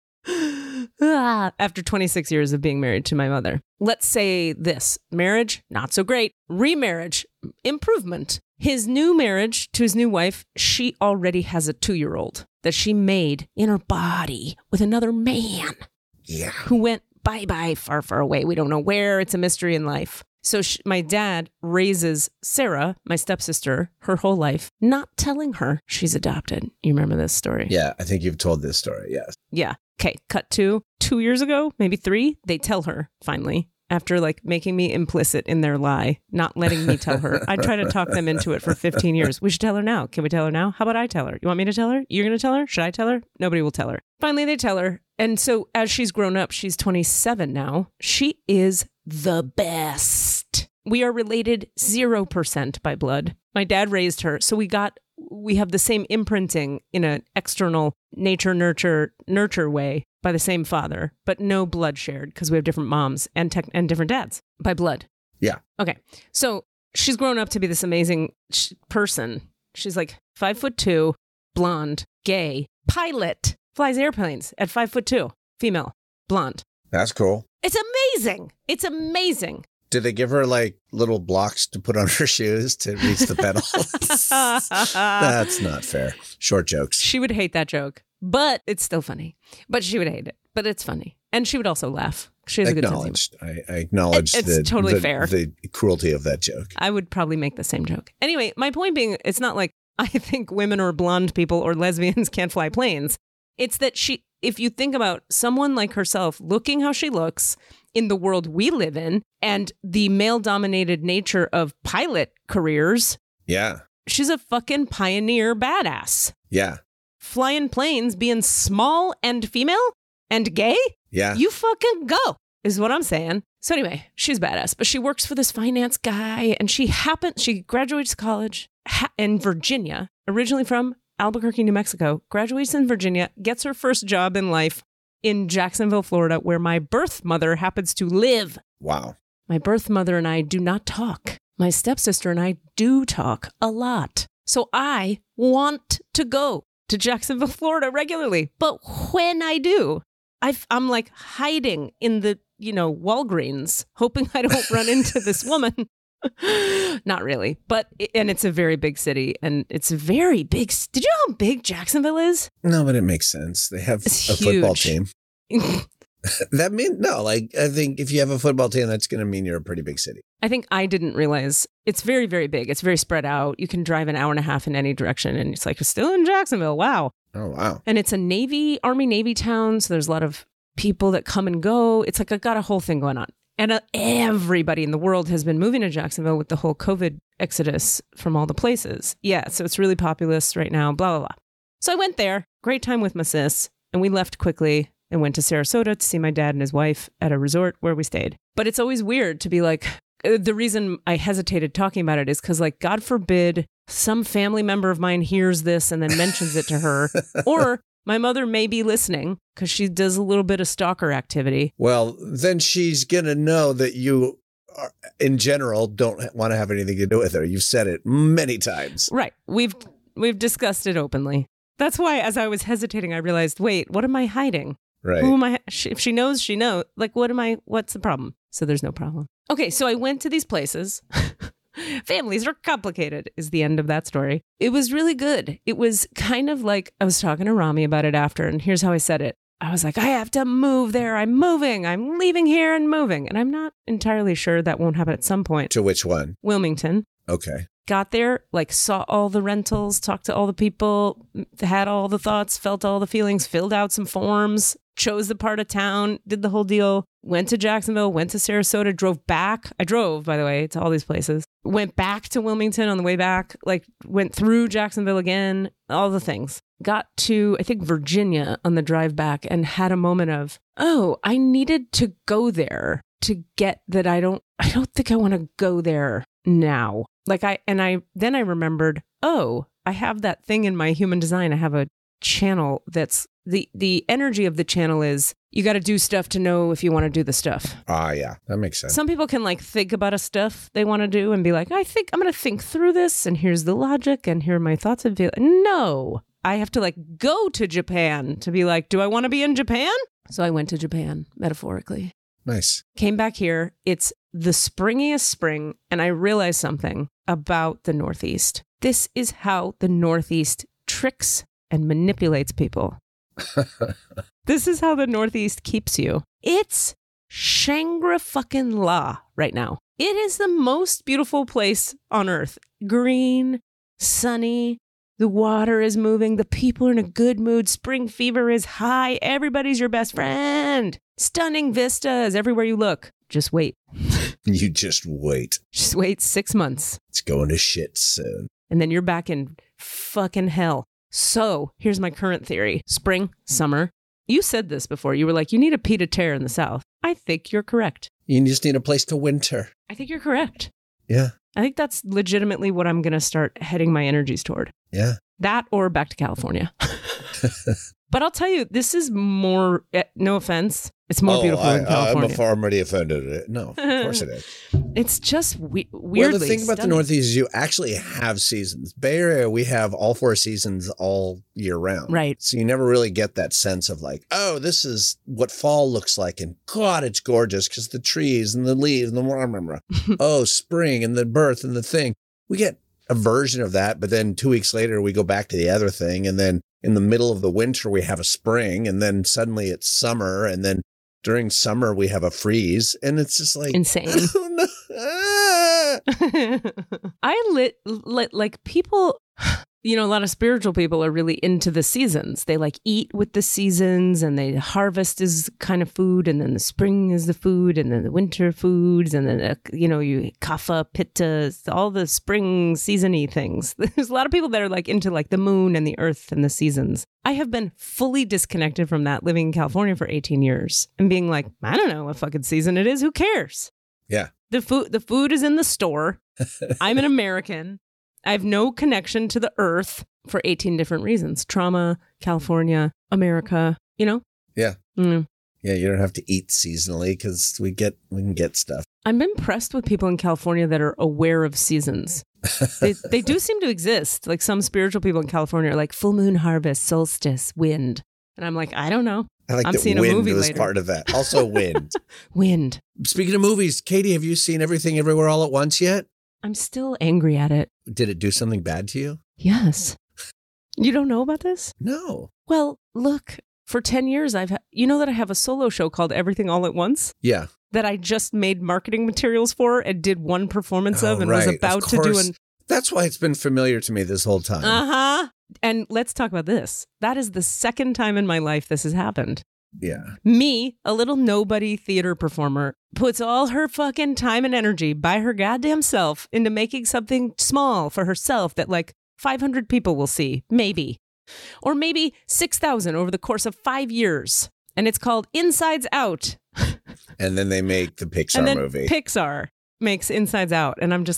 After 26 years of being married to my mother. Let's say this: marriage, not so great. Remarriage, improvement. His new marriage to his new wife, she already has a 2-year-old that she made in her body with another man. Yeah. Who went bye-bye far, far away. We don't know where. It's a mystery in life. So my dad raises Sarah, my stepsister, her whole life, not telling her she's adopted. You remember this story? Yeah, I think you've told this story, yes. Yeah. Okay, cut to 2 years ago, maybe 3. They tell her, finally, after like making me implicit in their lie, not letting me tell her. I try to talk them into it for 15 years. We should tell her now. Can we tell her now? How about I tell her? You want me to tell her? You're going to tell her? Should I tell her? Nobody will tell her. Finally, they tell her. And so as she's grown up, she's 27 now. She is the best. We are related 0% by blood. My dad raised her. So we have the same imprinting in an external nature, nurture way by the same father, but no blood shared because we have different moms and different dads by blood. Yeah. Okay. So she's grown up to be this amazing person. She's like 5'2", blonde, gay, pilot, flies airplanes at 5'2", female, blonde. That's cool. It's amazing. It's amazing. Did they give her like little blocks to put on her shoes to reach the pedals? That's not fair. Short jokes. She would hate that joke, but it's still funny. But she would hate it, but it's funny. And she would also laugh. She has a good sense of humor. I acknowledge totally fair. The cruelty of that joke. I would probably make the same joke. Anyway, my point being, it's not like I think women or blonde people or lesbians can't fly planes. It's that if you think about someone like herself looking how she looks in the world we live in and the male-dominated nature of pilot careers. Yeah. She's a fucking pioneer badass. Yeah. Flying planes, being small and female and gay? Yeah. You fucking go, is what I'm saying. So anyway, she's badass, but she works for this finance guy and she graduates college in Virginia, originally from Albuquerque, New Mexico, graduates in Virginia, gets her first job in life in Jacksonville, Florida, where my birth mother happens to live. Wow. My birth mother and I do not talk. My stepsister and I do talk a lot. So I want to go to Jacksonville, Florida regularly. But when I do, I'm like hiding in the, Walgreens, hoping I don't run into this woman. Not really, and it's a very big city and it's very big. Did you know how big Jacksonville is? No, but it makes sense. They have it's a huge. Football team. I think if you have a football team, that's going to mean you're a pretty big city. I think I didn't realize it's very, very big. It's very spread out. You can drive an hour and a half in any direction and it's like, we're still in Jacksonville. Wow. Oh, wow. And it's a Army Navy town. So there's a lot of people that come and go. It's like I got a whole thing going on. And everybody in the world has been moving to Jacksonville with the whole COVID exodus from all the places. Yeah, so it's really populous right now, blah, blah, blah. So I went there, great time with my sis, and we left quickly and went to Sarasota to see my dad and his wife at a resort where we stayed. But it's always weird to be like, the reason I hesitated talking about it is because, like, God forbid some family member of mine hears this and then mentions it to her, or my mother may be listening because she does a little bit of stalker activity. Well, then she's going to know that you, in general, don't want to have anything to do with her. You've said it many times. Right. We've discussed it openly. That's why, as I was hesitating, I realized, wait, what am I hiding? Right. Who am I? If she knows, she knows. Like, what's the problem? So there's no problem. Okay, so I went to these places. Families are complicated is the end of that story. It was really good. It was kind of like, I was talking to Rami about it after, and here's how I said it. I was like, I have to move there. I'm moving. I'm leaving here and moving. And I'm not entirely sure that won't happen at some point. To which one? Wilmington. Okay. Got there, like saw all the rentals, talked to all the people, had all the thoughts, felt all the feelings, filled out some forms, chose the part of town, did the whole deal, went to Jacksonville, went to Sarasota, drove back. I drove, by the way, to all these places. Went back to Wilmington on the way back, like went through Jacksonville again, all the things. got to, I think, Virginia on the drive back and had a moment of, oh, I needed to go there to get that I don't think I want to go there now. Then I remembered, oh, I have that thing in my human design. I have a channel that's the energy of the channel is you got to do stuff to know if you want to do the stuff. Yeah, that makes sense. Some people can think about a stuff they want to do and be like, I think I'm going to think through this and here's the logic and here are my thoughts and feel. No, I have to go to Japan to be like, do I want to be in Japan? So I went to Japan, metaphorically. Nice. Came back here. It's the springiest spring. And I realized something about the Northeast. This is how the Northeast tricks and manipulates people. This is how the Northeast keeps you. It's Shangri-fucking-La right now. It is the most beautiful place on earth. Green, sunny, the water is moving, the people are in a good mood, spring fever is high, everybody's your best friend. Stunning vistas everywhere you look. Just wait. You just wait. Just wait 6 months. It's going to shit soon. And then you're back in fucking hell. So here's my current theory. Spring, summer. You said this before. You were like, you need a pied-à-terre in the South. I think you're correct. You just need a place to winter. I think you're correct. Yeah. I think that's legitimately what I'm going to start heading my energies toward. Yeah. That or back to California. But I'll tell you, this is more, no offense, it's more beautiful in California. I'm already offended. No, of course it is. It's just weirdly Well, the thing about stunning. the Northeast is you actually have seasons. Bay Area, we have all 4 seasons all year round. Right. So you never really get that sense of oh, this is what fall looks like. And God, it's gorgeous because the trees and the leaves and the oh, spring and the birth and the thing. We get a version of that, but then 2 weeks later, we go back to the other thing. And then in the middle of the winter, we have a spring, and then suddenly it's summer. And then during summer, we have a freeze. And it's just insane. I people, a lot of spiritual people are really into the seasons. They eat with the seasons, and they harvest is kind of food, and then the spring is the food, and then the winter foods, and then, you kapha, pitta, all the spring season-y things. There's a lot of people that are into the moon and the earth and the seasons. I have been fully disconnected from that living in California for 18 years and being like, I don't know what fucking season it is. Who cares? Yeah. The food is in the store. I'm an American. I have no connection to the earth for 18 different reasons. Trauma, California, America, Yeah. Mm. Yeah, you don't have to eat seasonally because we can get stuff. I'm impressed with people in California that are aware of seasons. They do seem to exist. Some spiritual people in California are full moon harvest, solstice, wind. And I'm I don't know. I like I'm that seeing wind a movie was later. part of that. Also wind. Wind. Speaking of movies, Katie, have you seen Everything Everywhere All at Once yet? I'm still angry at it. Did it do something bad to you? Yes. You don't know about this? No. Well, look, for 10 years, that I have a solo show called Everything All at Once? Yeah. That I just made marketing materials for and did one performance of and was about to do an... That's why it's been familiar to me this whole time. Uh-huh. And let's talk about this. That is the second time in my life this has happened. Yeah. Me, a little nobody theater performer, puts all her fucking time and energy by her goddamn self into making something small for herself that 500 people will see, maybe. Or maybe 6,000 over the course of 5 years. And it's called Insides Out. And then they make the Pixar and then movie. Pixar makes Insides Out. And I'm just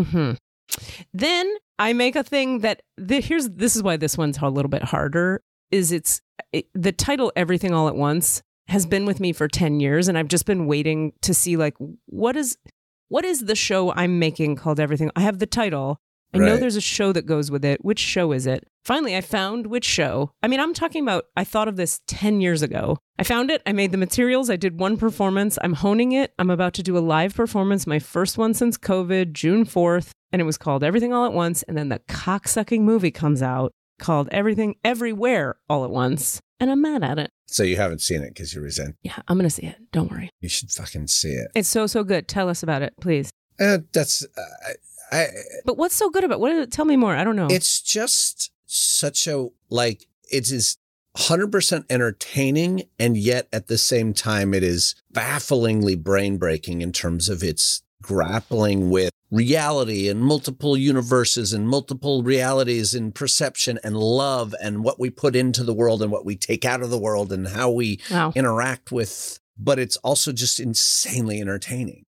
Then I make a thing that, this is why this one's a little bit harder, is the title Everything All at Once has been with me for 10 years. And I've just been waiting to see what is the show I'm making called Everything. I have the title. I know there's a show that goes with it. Which show is it? Finally, I found which show. I mean, I'm talking about, I thought of this 10 years ago. I found it. I made the materials. I did one performance. I'm honing it. I'm about to do a live performance, my first one since COVID, June 4th. And it was called Everything All at Once. And then the cocksucking movie comes out called Everything Everywhere All at Once. And I'm mad at it. So you haven't seen it because you resent. Yeah, I'm going to see it. Don't worry. You should fucking see it. It's so good. Tell us about it, please. That's... But what's so good about it? Tell me more. I don't know. It's just such a, it is 100% entertaining, and yet at the same time, it is bafflingly brain-breaking in terms of its grappling with reality and multiple universes and multiple realities and perception and love and what we put into the world and what we take out of the world and how we interact with. But it's also just insanely entertaining.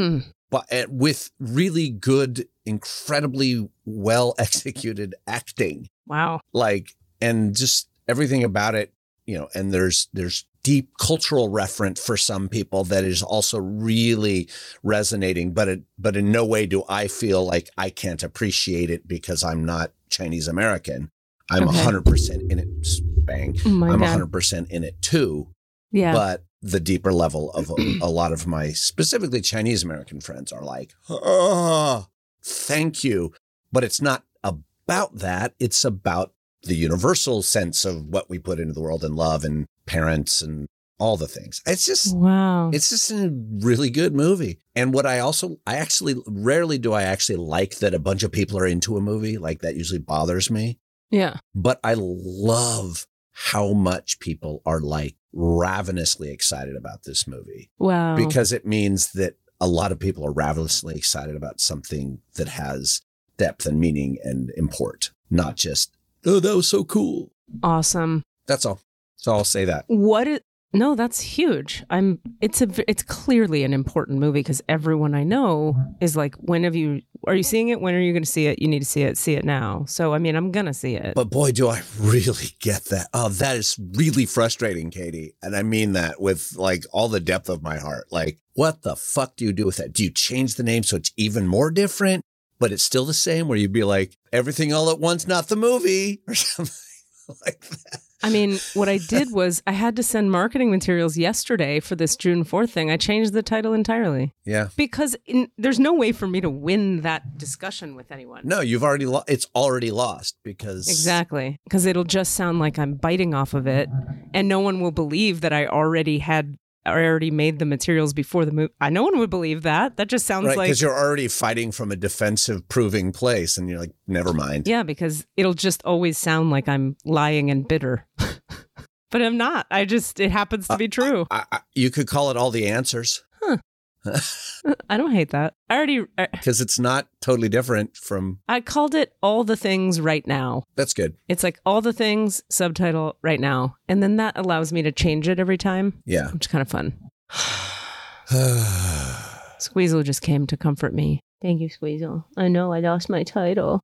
But with really good, incredibly well executed acting. Wow. Like, and just everything about it, you know, and there's deep cultural reference for some people that is also really resonating, but in no way do I feel like I can't appreciate it because I'm not Chinese American. I'm 100% in it. Bang. I'm 100% in it too. Yeah. But the deeper level of a lot of my specifically Chinese American friends are like, oh, thank you. But it's not about that. It's about the universal sense of what we put into the world and love and parents and all the things. It's just, it's just a really good movie. And what I actually rarely do I actually like that a bunch of people are into a movie. Like that usually bothers me. Yeah. But I love how much people are like ravenously excited about this movie. Wow. Because it means that a lot of people are ravenously excited about something that has depth and meaning and import, not just, oh, that was so cool. Awesome. That's all. So I'll say that. No, that's huge. It's clearly an important movie because everyone I know is like, are you seeing it? When are you going to see it? You need to see it now. So, I mean, I'm going to see it. But boy, do I really get that. Oh, that is really frustrating, Katie. And I mean that with like all the depth of my heart. Like, what the fuck do you do with that? Do you change the name so it's even more different, but it's still the same where you'd be like, Everything All at Once, not the movie or something like that? I mean, what I did was I had to send marketing materials yesterday for this June 4th thing. I changed the title entirely. Yeah. Because there's no way for me to win that discussion with anyone. No, you've already it's already lost because... Exactly. Because it'll just sound like I'm biting off of it and no one will believe that I already made the materials before the movie. No one would believe that. That just sounds like... because you're already fighting from a defensive proving place and you're like, never mind. Yeah, because it'll just always sound like I'm lying and bitter. But I'm not. It happens to be true. You could call it All the Answers. Huh. I don't hate that. Because it's not totally different from... I called it All the Things Right Now. That's good. It's like All the Things, subtitle, Right Now. And then that allows me to change it every time. Yeah. Which is kind of fun. Squeezel just came to comfort me. Thank you, Squeezel. I know I lost my title.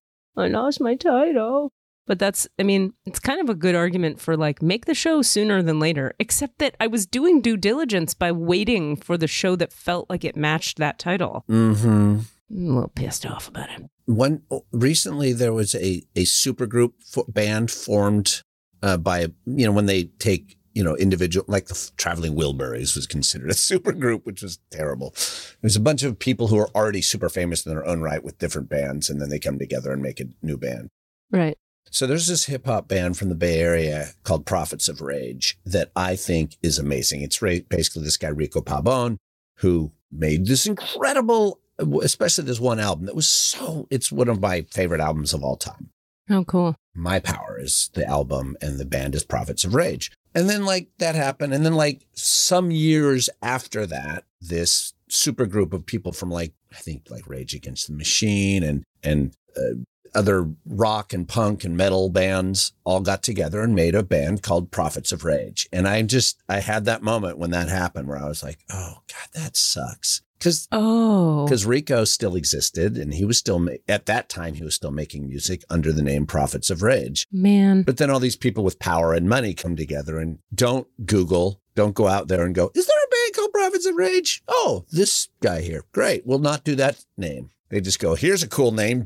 But it's kind of a good argument for like, make the show sooner than later, except that I was doing due diligence by waiting for the show that felt like it matched that title. Mm-hmm. I'm a little pissed off about it. Recently, there was a supergroup band formed by, when they take, individual, like the Traveling Wilburys was considered a supergroup, which was terrible. There's a bunch of people who are already super famous in their own right with different bands, and then they come together and make a new band. Right. So there's this hip hop band from the Bay Area called Prophets of Rage that I think is amazing. It's basically this guy, Rico Pabon, who made this incredible, especially this one album that it's one of my favorite albums of all time. Oh, cool. My Power is the album and the band is Prophets of Rage. And then like that happened. And then like some years after that, this super group of people from like, I think like Rage Against the Machine and other rock and punk and metal bands all got together and made a band called Prophets of Rage. And I had that moment when that happened where I was like, oh God, that sucks. Because Rico still existed and he was still, at that time, he was still making music under the name Prophets of Rage. Man. But then all these people with power and money come together and don't go out there and go, is there a band called Prophets of Rage? Oh, this guy here. Great. We'll not do that name. They just go, here's a cool name.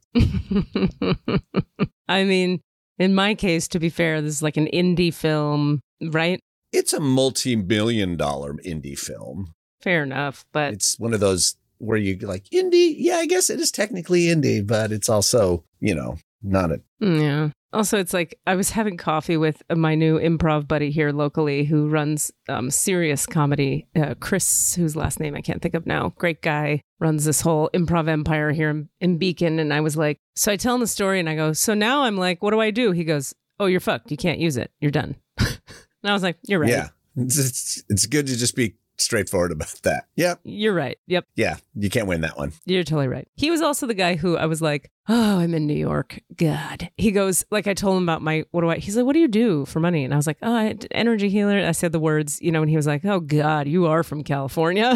I mean, in my case, to be fair, this is like an indie film, right? It's a multi-million-dollar indie film. Fair enough, but... It's one of those where you like, indie? Yeah, I guess it is technically indie, but it's also, not a... Yeah. Also, it's like, I was having coffee with my new improv buddy here locally who runs Serious Comedy. Chris, whose last name I can't think of now. Great guy. Runs this whole improv empire here in Beacon. And I was like, so I tell him the story and I go, so now I'm like, what do I do? He goes, oh, you're fucked. You can't use it. You're done. And I was like, you're right. Yeah. It's good to just be straightforward about that. Yep. You're right. Yep. Yeah, you can't win that one. You're totally right. He was also the guy who I was like, oh, I'm in New York. God. He goes, like, I told him about he's like, what do you do for money? And I was like, oh, energy healer. I said the words, and he was like, oh God, you are from California.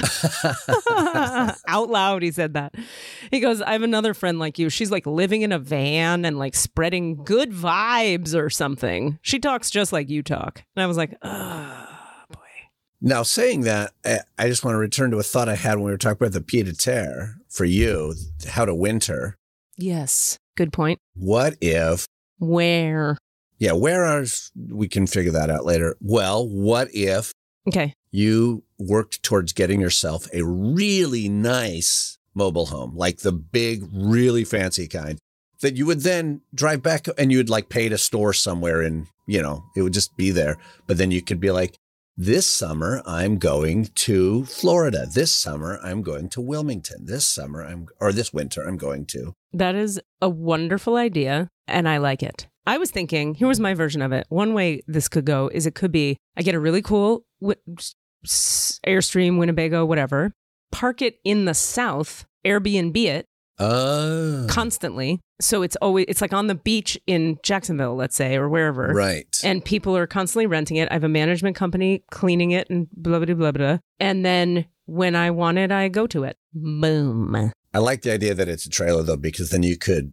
Out loud, he said that. He goes, I have another friend like you. She's like living in a van and like spreading good vibes or something. She talks just like you talk. And I was like, oh. Now, saying that, I just want to return to a thought I had when we were talking about the pied-à-terre for you, how to winter. Yes. Good point. What if... Where? Yeah, where are... We can figure that out later. Well, what if... Okay. You worked towards getting yourself a really nice mobile home, like the big, really fancy kind, that you would then drive back and you would like pay to store somewhere in, it would just be there. But then you could be like, this summer, I'm going to Florida. This summer, I'm going to Wilmington. This winter, I'm going to. That is a wonderful idea, and I like it. I was thinking, here was my version of it. One way this could go is it could be, I get a really cool Airstream, Winnebago, whatever, park it in the South, Airbnb it constantly. So it's like on the beach in Jacksonville, let's say, or wherever. Right. And people are constantly renting it. I have a management company cleaning it and blah, blah, blah, blah. And then when I want it, I go to it. Boom. I like the idea that it's a trailer, though, because then you could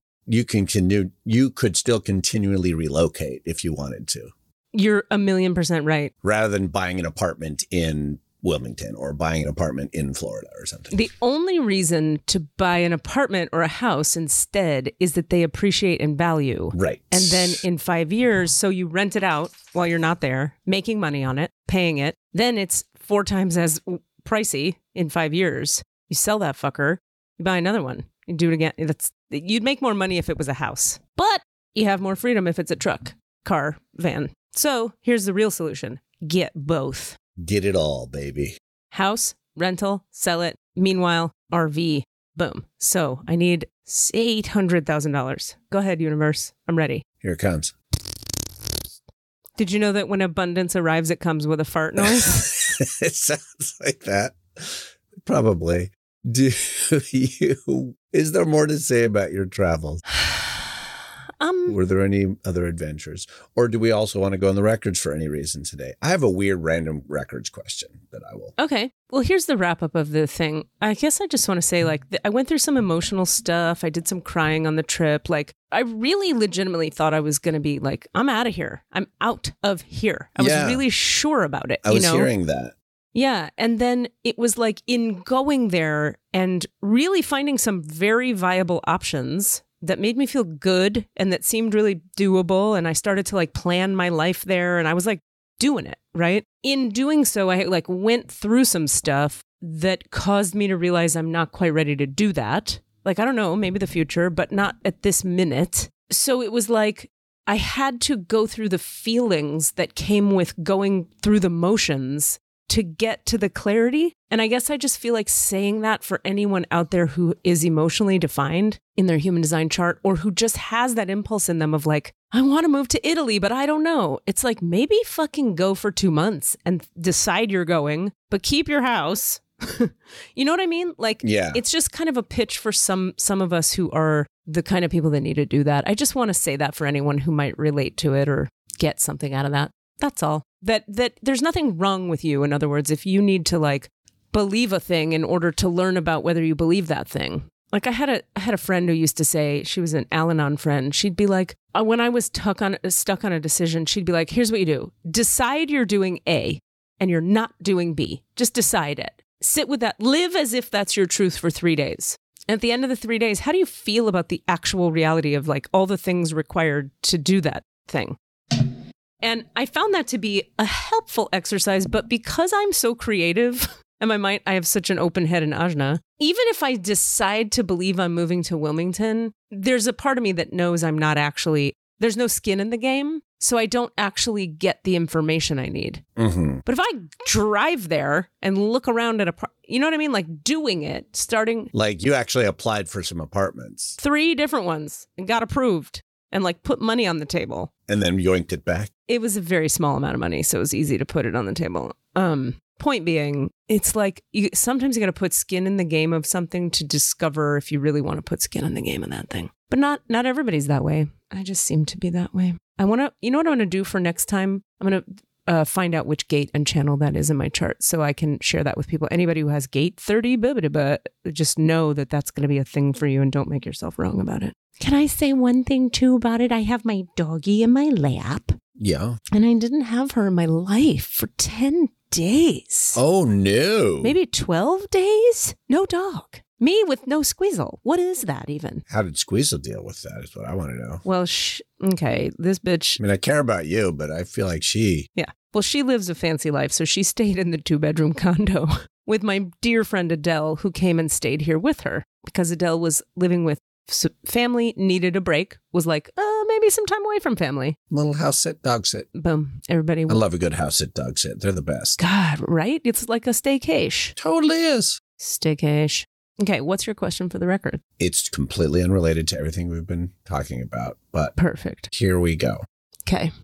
still continually relocate if you wanted to. You're 1,000,000% right. Rather than buying an apartment in Wilmington or buying an apartment in Florida or something. The only reason to buy an apartment or a house instead is that they appreciate in value. Right. And then in 5 years, so you rent it out while you're not there, making money on it, paying it. Then it's 4 times as pricey in 5 years. You sell that fucker, you buy another one, you do it again. You'd make more money if it was a house, but you have more freedom if it's a truck, car, van. So here's the real solution. Get both. Get it all, baby. House, rental, sell it. Meanwhile, RV, boom. So I need $800,000. Go ahead, universe. I'm ready. Here it comes. Did you know that when abundance arrives, it comes with a fart noise? It sounds like that. Probably. Is there more to say about your travels? Were there any other adventures? Or do we also want to go on the records for any reason today? I have a weird random records question that I will. Okay. Well, here's the wrap up of the thing. I guess I just want to say, I went through some emotional stuff. I did some crying on the trip. I really legitimately thought I was going to be I'm out of here. I'm out of here. I was really sure about it. I was hearing that. Yeah. And then it was in going there and really finding some very viable options that made me feel good and that seemed really doable. And I started to plan my life there and I was doing it, right? In doing so, I went through some stuff that caused me to realize I'm not quite ready to do that. I don't know, maybe the future, but not at this minute. So it was I had to go through the feelings that came with going through the motions to get to the clarity. And I guess I just feel like saying that for anyone out there who is emotionally defined in their human design chart or who just has that impulse in them of I want to move to Italy, but I don't know. It's maybe fucking go for 2 months and decide you're going, but keep your house. You know what I mean? Yeah. It's just kind of a pitch for some of us who are the kind of people that need to do that. I just want to say that for anyone who might relate to it or get something out of that. That's all. That there's nothing wrong with you. In other words, if you need to believe a thing in order to learn about whether you believe that thing. I had a friend who used to say, she was an Al-Anon friend. She'd be when I was stuck on a decision, she'd be here's what you do. Decide you're doing A and you're not doing B. Just decide it. Sit with that. Live as if that's your truth for 3 days. And at the end of the 3 days, how do you feel about the actual reality of all the things required to do that thing? And I found that to be a helpful exercise, but because I'm so creative and my mind, I have such an open head and ajna, even if I decide to believe I'm moving to Wilmington, there's a part of me that knows I'm not actually, there's no skin in the game. So I don't actually get the information I need. Mm-hmm. But if I drive there and look around at you know what I mean? Doing it, starting. You actually applied for some apartments. 3 different ones and got approved. And put money on the table. And then yoinked it back. It was a very small amount of money, so it was easy to put it on the table. But point being, it's like sometimes you got to put skin in the game of something to discover if you really want to put skin in the game of that thing. But not everybody's that way. I just seem to be that way. You know what I'm going to do for next time? I'm going to find out which gate and channel that is in my chart so I can share that with people. Anybody who has gate 30, just know that that's going to be a thing for you and don't make yourself wrong about it. Can I say one thing too about it? I have my doggie in my lap. Yeah. And I didn't have her in my life for 10 days. Oh, no. Maybe 12 days? No dog. Me with no Squeezel. What is that even? How did Squeezel deal with that is what I want to know. Well, okay, this bitch. I mean, I care about you, but I feel like Yeah. Well, she lives a fancy life, so she stayed in the 2-bedroom condo with my dear friend Adele, who came and stayed here with her because Adele was living with family, needed a break, was like, maybe some time away from family. Little house sit, dog sit. Boom. Everybody. I love a good house sit, dog sit. They're the best. God, right? It's like a staycation. Totally is. Staycation. Okay, what's your question for the record? It's completely unrelated to everything we've been talking about, but perfect. Here we go. Okay.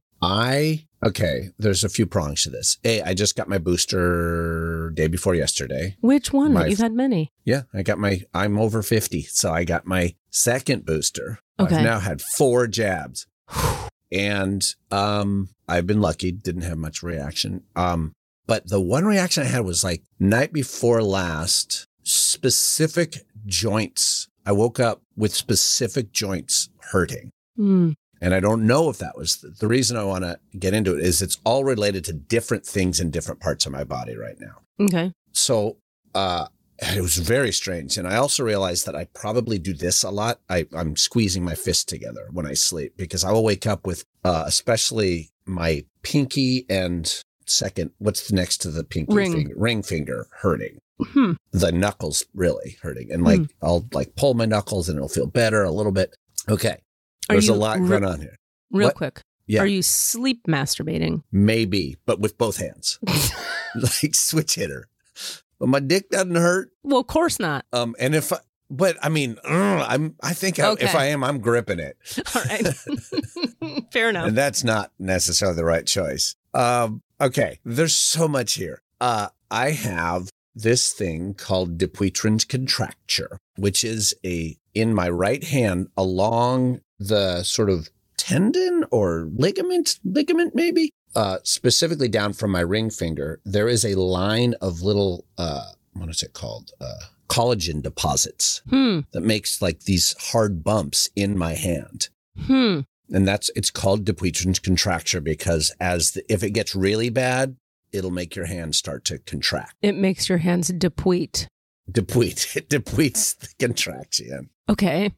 There's a few prongs to this. I just got my booster day before yesterday. Which one? You've had many. Yeah, I'm over 50, so I got my second booster. Okay. I've now had 4 jabs. And I've been lucky, didn't have much reaction. But the one reaction I had was like night before last, specific joints. I woke up with specific joints hurting. And I don't know if that was the reason I want to get into it is it's all related to different things in different parts of my body right now. Okay. So it was very strange. And I also realized that I probably do this a lot. I'm squeezing my fists together when I sleep because I will wake up with especially my pinky and second, what's next to the pinky finger? Ring finger hurting. The knuckles really hurting. And I'll pull my knuckles and it'll feel better a little bit. Okay. There's a lot going on here. Real quick. Yeah. Are you sleep masturbating? Maybe, but with both hands. Like switch hitter. But my dick doesn't hurt. Well, of course not. I think if I am, I'm gripping it. All right. Fair enough. And that's not necessarily the right choice. Okay. There's so much here. I have this thing called Dupuytren's contracture, which is in my right hand along the sort of tendon or ligament maybe, specifically down from my ring finger, there is a line of little, what is it called? Collagen deposits that makes like these hard bumps in my hand. And it's called Dupuytren's contracture because if it gets really bad, it'll make your hand start to contract. It makes your hands depuyt. It depuyts the contraction. Okay.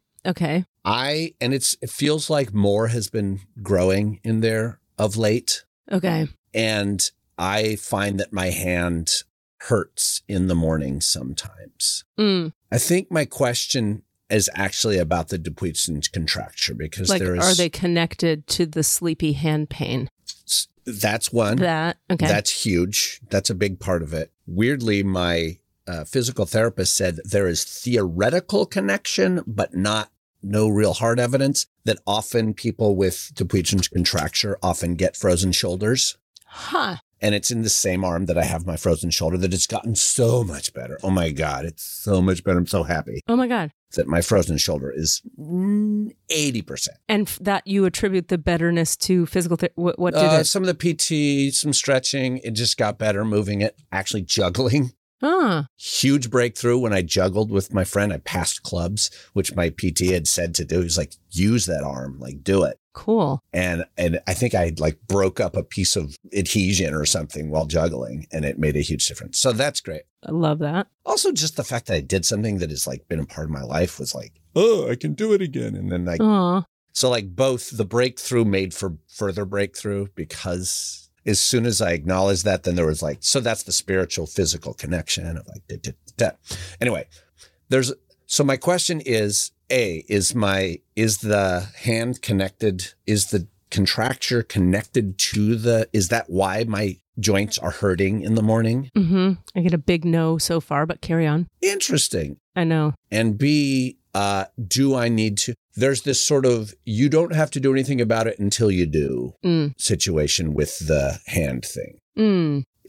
It feels like more has been growing in there of late. Okay. And I find that my hand hurts in the morning sometimes. I think my question is actually about the Dupuytren's contracture because are they connected to the sleepy hand pain? That's one. Okay. That's huge. That's a big part of it. Weirdly, my physical therapist said there is theoretical connection, but no real hard evidence that often people with Dupuytren's contracture often get frozen shoulders. Huh. And it's in the same arm that I have my frozen shoulder that it's gotten so much better. Oh my God, it's so much better. I'm so happy. Oh my God. That my frozen shoulder is 80%. And that you attribute the betterness to physical therapy? What did it? Some of the PT, some stretching. It just got better moving it. Actually juggling. Huge breakthrough when I juggled with my friend. I passed clubs, which my PT had said to do. He's like, use that arm, like do it. Cool. And I think I broke up a piece of adhesion or something while juggling, and it made a huge difference. So that's great. I love that. Also, just the fact that I did something that has been a part of my life was I can do it again. And then so both the breakthrough made for further breakthrough because as soon as I acknowledged that, then there was so that's the spiritual physical connection of Anyway, so my question is, is the hand connected? Is the contracture connected to is that why my joints are hurting in the morning? I get a big no so far, but carry on. Interesting. I know. And B, do I need to? There's this sort of, you don't have to do anything about it until you do situation with the hand thing.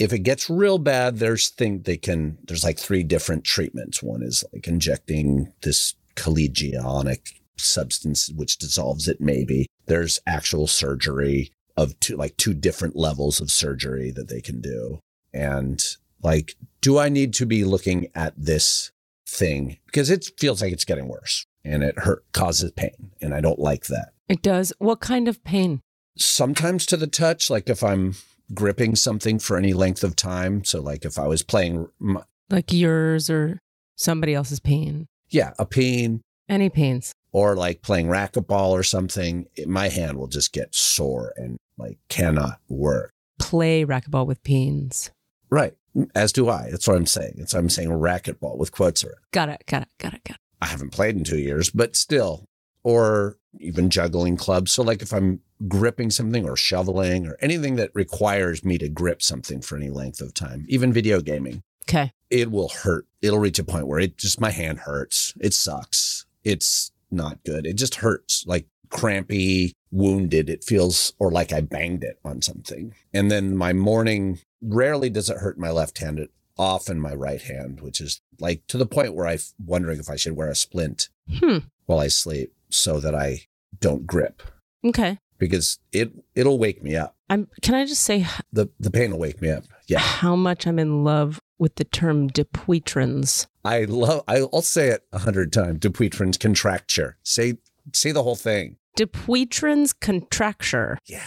If it gets real bad, there's like 3 different treatments. One is like injecting this collegionic substance, which dissolves it maybe. There's actual surgery of 2 different levels of surgery that they can do. And like, do I need to be looking at this thing? Because it feels like it's getting worse and it causes pain. And I don't like that. It does. What kind of pain? Sometimes to the touch, like if I'm gripping something for any length of time. So like if I was playing... like yours or somebody else's pain. Yeah, a pain. Any pains. Or like playing racquetball or something, my hand will just get sore and like cannot work. Play racquetball with pains. Right. As do I. That's what I'm saying. I'm saying racquetball with quotes around. Got it. I haven't played in 2 years, but still. Or even juggling clubs. So like if I'm gripping something or shoveling or anything that requires me to grip something for any length of time, even video gaming. Okay. It will hurt. It'll reach a point where my hand hurts. It sucks. It's not good. It just hurts, like crampy, wounded. It feels, or like I banged it on something. And then my morning, rarely does it hurt my left hand, often my right hand, which is like to the point where I'm wondering if I should wear a splint while I sleep so that I don't grip. Okay. Because it'll wake me up. Can I just say the pain will wake me up? Yeah. How much I'm in love with the term Dupuytren's. I'll say it 100 times. Dupuytren's contracture. Say the whole thing. Dupuytren's contracture. Yeah.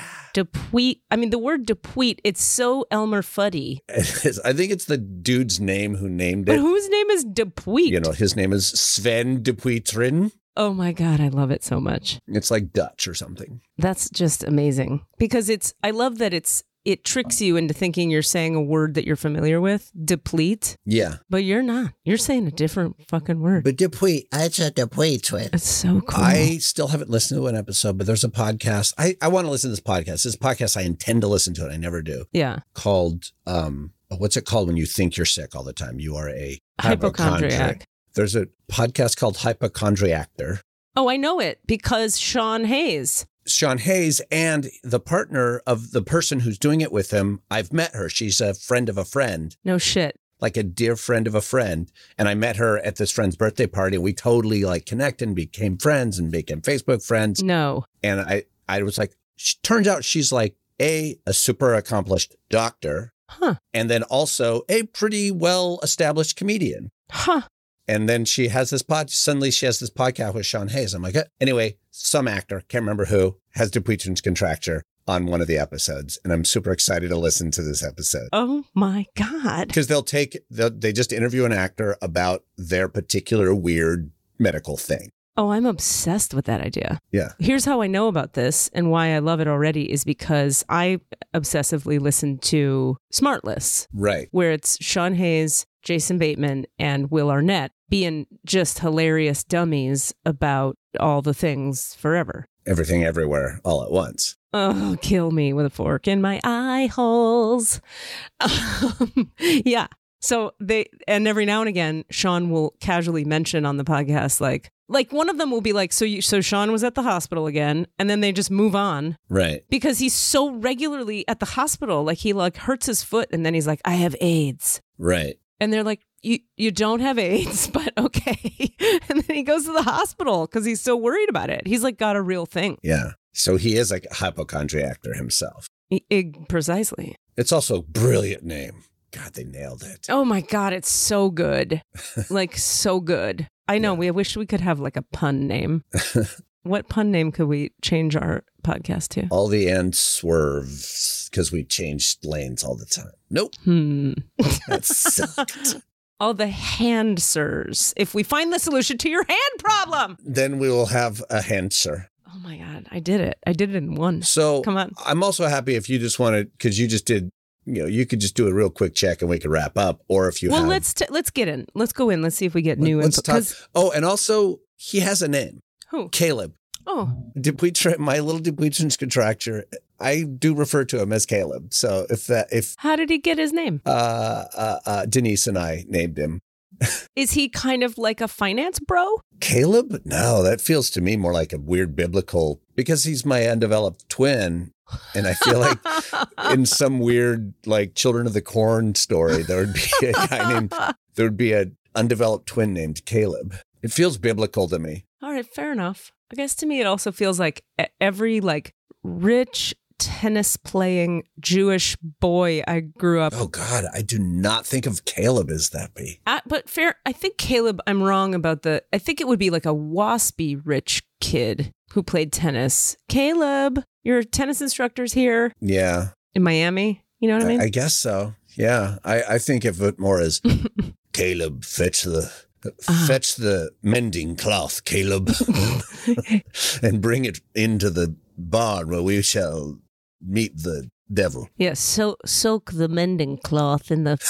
The word Dupuit, it's so Elmer Fudd-y. I think it's the dude's name who named it. But whose name is Dupuit? You know, his name is Sven Dupuytren. Oh my God, I love it so much. It's like Dutch or something. That's just amazing. Because I love that it tricks you into thinking you're saying a word that you're familiar with, deplete. Yeah. But you're not. You're saying a different fucking word. But Dupuit, I said Dupuytren. It's so cool. I still haven't listened to an episode, but there's a podcast. I want to listen to this podcast. This is a podcast I intend to listen to, and I never do. Yeah. Called, what's it called when you think you're sick all the time? You are a hypochondriac. There's a podcast called Hypochondriactor. Oh, I know it because Sean Hayes, and the partner of the person who's doing it with him, I've met her. She's a friend of a friend. No shit. Like a dear friend of a friend. And I met her at this friend's birthday party. And we totally like connected and became friends and became Facebook friends. No. And I was like, turns out she's like a super accomplished doctor. Huh. And then also a pretty well-established comedian. Huh. And then suddenly she has this podcast with Sean Hayes. I'm like, anyway, some actor, can't remember who, has Dupuytren's contracture on one of the episodes. And I'm super excited to listen to this episode. Oh my God. Because they just interview an actor about their particular weird medical thing. Oh, I'm obsessed with that idea. Yeah. Here's how I know about this and why I love it already is because I obsessively listen to Smartless. Right. Where it's Sean Hayes, Jason Bateman, and Will Arnett being just hilarious dummies about all the things forever. Everything, everywhere, all at once. Oh, kill me with a fork in my eye holes. Yeah. So and every now and again, Sean will casually mention on the podcast, like one of them will be like, so Sean was at the hospital again, and then they just move on. Right. Because he's so regularly at the hospital, like he like hurts his foot and then he's like, I have AIDS. Right. And they're like, you don't have AIDS, but okay. And then he goes to the hospital because he's so worried about it. He's like got a real thing. Yeah. So he is like a hypochondriactor himself. Precisely. It's also a brilliant name. God, they nailed it. Oh my God, it's so good. Like so good. I know. Yeah. We wish we could have like a pun name. What pun name could we change our podcast to? All the end swerves, because we changed lanes all the time. Nope. That sucked. All the hand-sers. If we find the solution to your hand problem, then we will have a hand-ser. Oh my God, I did it. I did it in one. So come on. I'm also happy if you just want to, because you just did, you could just do a real quick check and we could wrap up. Or if you have. Well, let's get in. Let's go in. Let's see if we get new info. Oh, and also he has a name. Who? Caleb. Oh. My little Dupuytren's contracture. I do refer to him as Caleb. So if how did he get his name? Denise and I named him. Is he kind of like a finance bro? Caleb? No, that feels to me more like a weird biblical, because he's my undeveloped twin. And I feel like in some weird, like Children of the Corn story, there would be a guy named, there would be an undeveloped twin named Caleb. It feels biblical to me. All right, fair enough. I guess to me, it also feels like every like rich tennis playing Jewish boy I grew up. Oh God, I do not think of Caleb as that be. But fair, I think Caleb, I'm wrong about I think it would be like a waspy rich kid who played tennis. Caleb, your tennis instructor's here. Yeah. In Miami. You know what I mean? I guess so. Yeah. I think of it more as Caleb, fetch the mending cloth, Caleb, and bring it into the barn where we shall meet the devil. Yeah, silk the mending cloth in the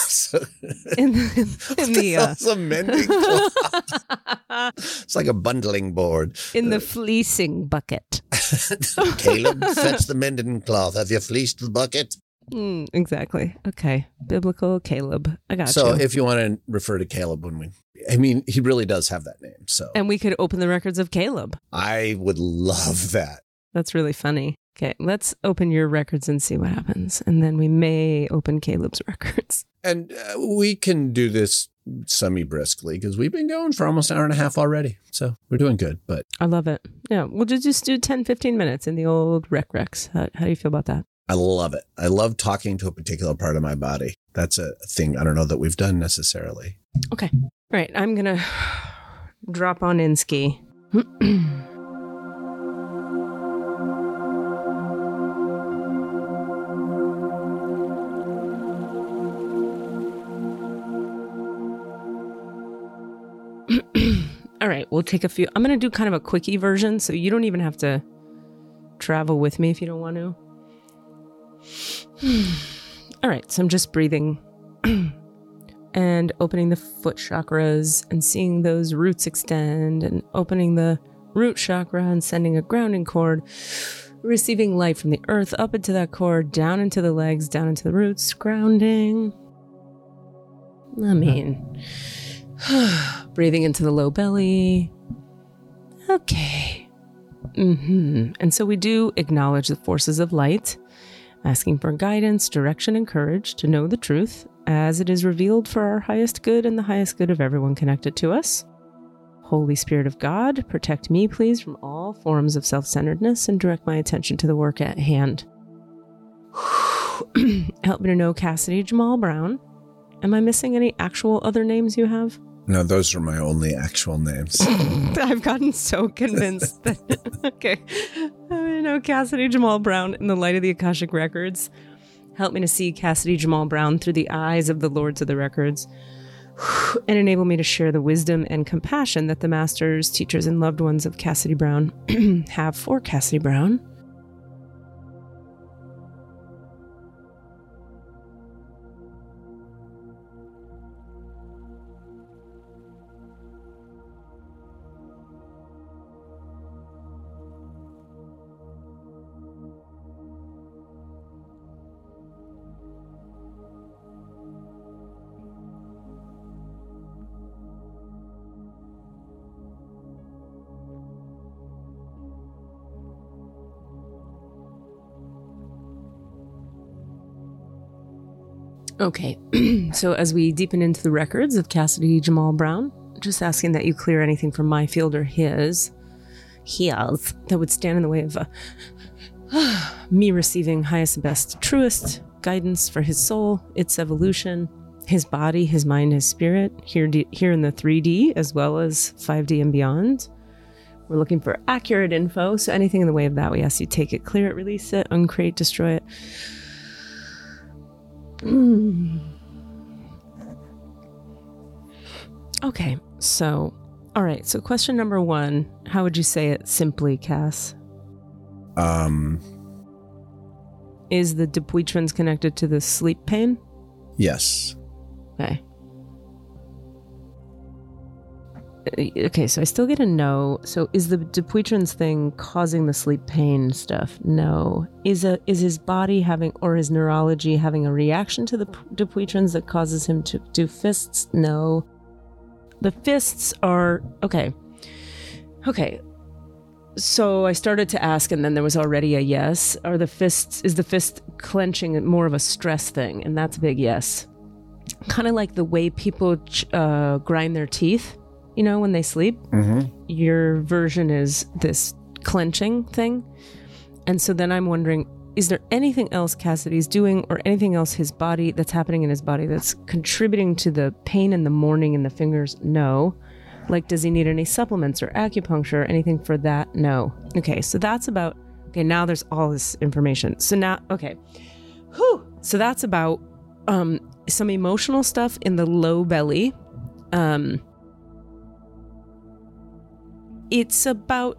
It's a mending cloth. It's like a bundling board. In the fleecing bucket. Caleb, fetch the mending cloth. Have you fleeced the bucket? Exactly. Okay. Biblical Caleb. I got you. So if you want to refer to Caleb he really does have that name. So, and we could open the records of Caleb. I would love that. That's really funny. Okay, let's open your records and see what happens. And then we may open Caleb's records. And we can do this semi-briskly because we've been going for almost an hour and a half already. So we're doing good, but I love it. Yeah, we'll just do 10, 15 minutes in the old Rex. How do you feel about that? I love it. I love talking to a particular part of my body. That's a thing I don't know that we've done necessarily. Okay. All right. I'm going to drop on in ski. All right. We'll take a few. I'm going to do kind of a quickie version, so you don't even have to travel with me if you don't want to. All right, so I'm just breathing and opening the foot chakras and seeing those roots extend and opening the root chakra and sending a grounding cord, receiving light from the earth up into that cord, down into the legs, down into the roots, grounding. Breathing into the low belly. Okay. And so we do acknowledge the forces of light, asking for guidance, direction, and courage to know the truth as it is revealed for our highest good and the highest good of everyone connected to us. Holy Spirit of God, protect me, please, from all forms of self-centeredness and direct my attention to the work at hand. Help me to know Cassidy Jamal Brown. Am I missing any actual other names you have? No, those are my only actual names. I've gotten so convinced that, okay, I know Cassidy Jamal Brown in the light of the Akashic Records. Help me to see Cassidy Jamal Brown through the eyes of the Lords of the Records and enable me to share the wisdom and compassion that the masters, teachers, and loved ones of Cassidy Brown have for Cassidy Brown. Okay, so as we deepen into the records of Cassidy Jamal Brown, just asking that you clear anything from my field or his that would stand in the way of me receiving highest and best, truest guidance for his soul, its evolution, his body, his mind, his spirit, here in the 3D as well as 5D and beyond. We're looking for accurate info, so anything in the way of that, we ask you take it, clear it, release it, uncreate, destroy it. Okay, so, all right, so question number 1, how would you say it simply, Cass? Is the Dupuytren's connected to the sleep pain? Yes. Okay, so I still get a no. So is the Dupuytren's thing causing the sleep pain stuff? No. Is his body having, or his neurology having a reaction to the Dupuytren's that causes him to do fists? No. The fists are okay. So I started to ask, and then there was already a yes. Is the fist clenching more of a stress thing? And that's a big yes. Kind of like the way people grind their teeth, when they sleep. Mm-hmm. Your version is this clenching thing. And so then I'm wondering, is there anything else Cassidy's doing or anything else that's happening in his body that's contributing to the pain in the morning in the fingers? No. Like, does he need any supplements or acupuncture or anything for that? No. Okay, so that's about... Okay, now there's all this information. So now, okay. Whew. So that's about some emotional stuff in the low belly. It's about,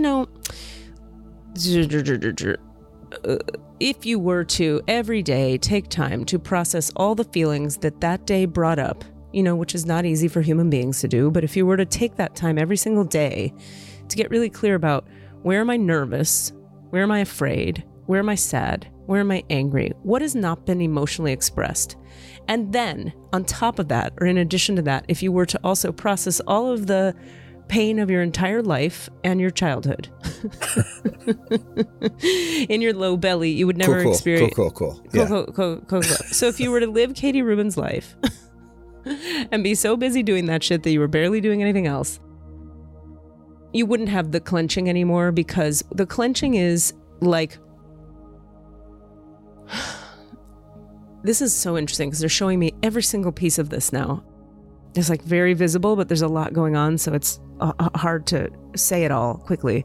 if you were to every day take time to process all the feelings that day brought up, which is not easy for human beings to do, but if you were to take that time every single day to get really clear about where am I nervous, where am I afraid, where am I sad, where am I angry, what has not been emotionally expressed, and then on top of that, or in addition to that, if you were to also process all of the pain of your entire life and your childhood in your low belly, you would never experience. Cool. So if you were to live Katie Rubin's life and be so busy doing that shit that you were barely doing anything else, you wouldn't have the clenching anymore, because the clenching is like... This is so interesting because they're showing me every single piece of this now. It's like very visible, but there's a lot going on, so it's hard to say it all quickly.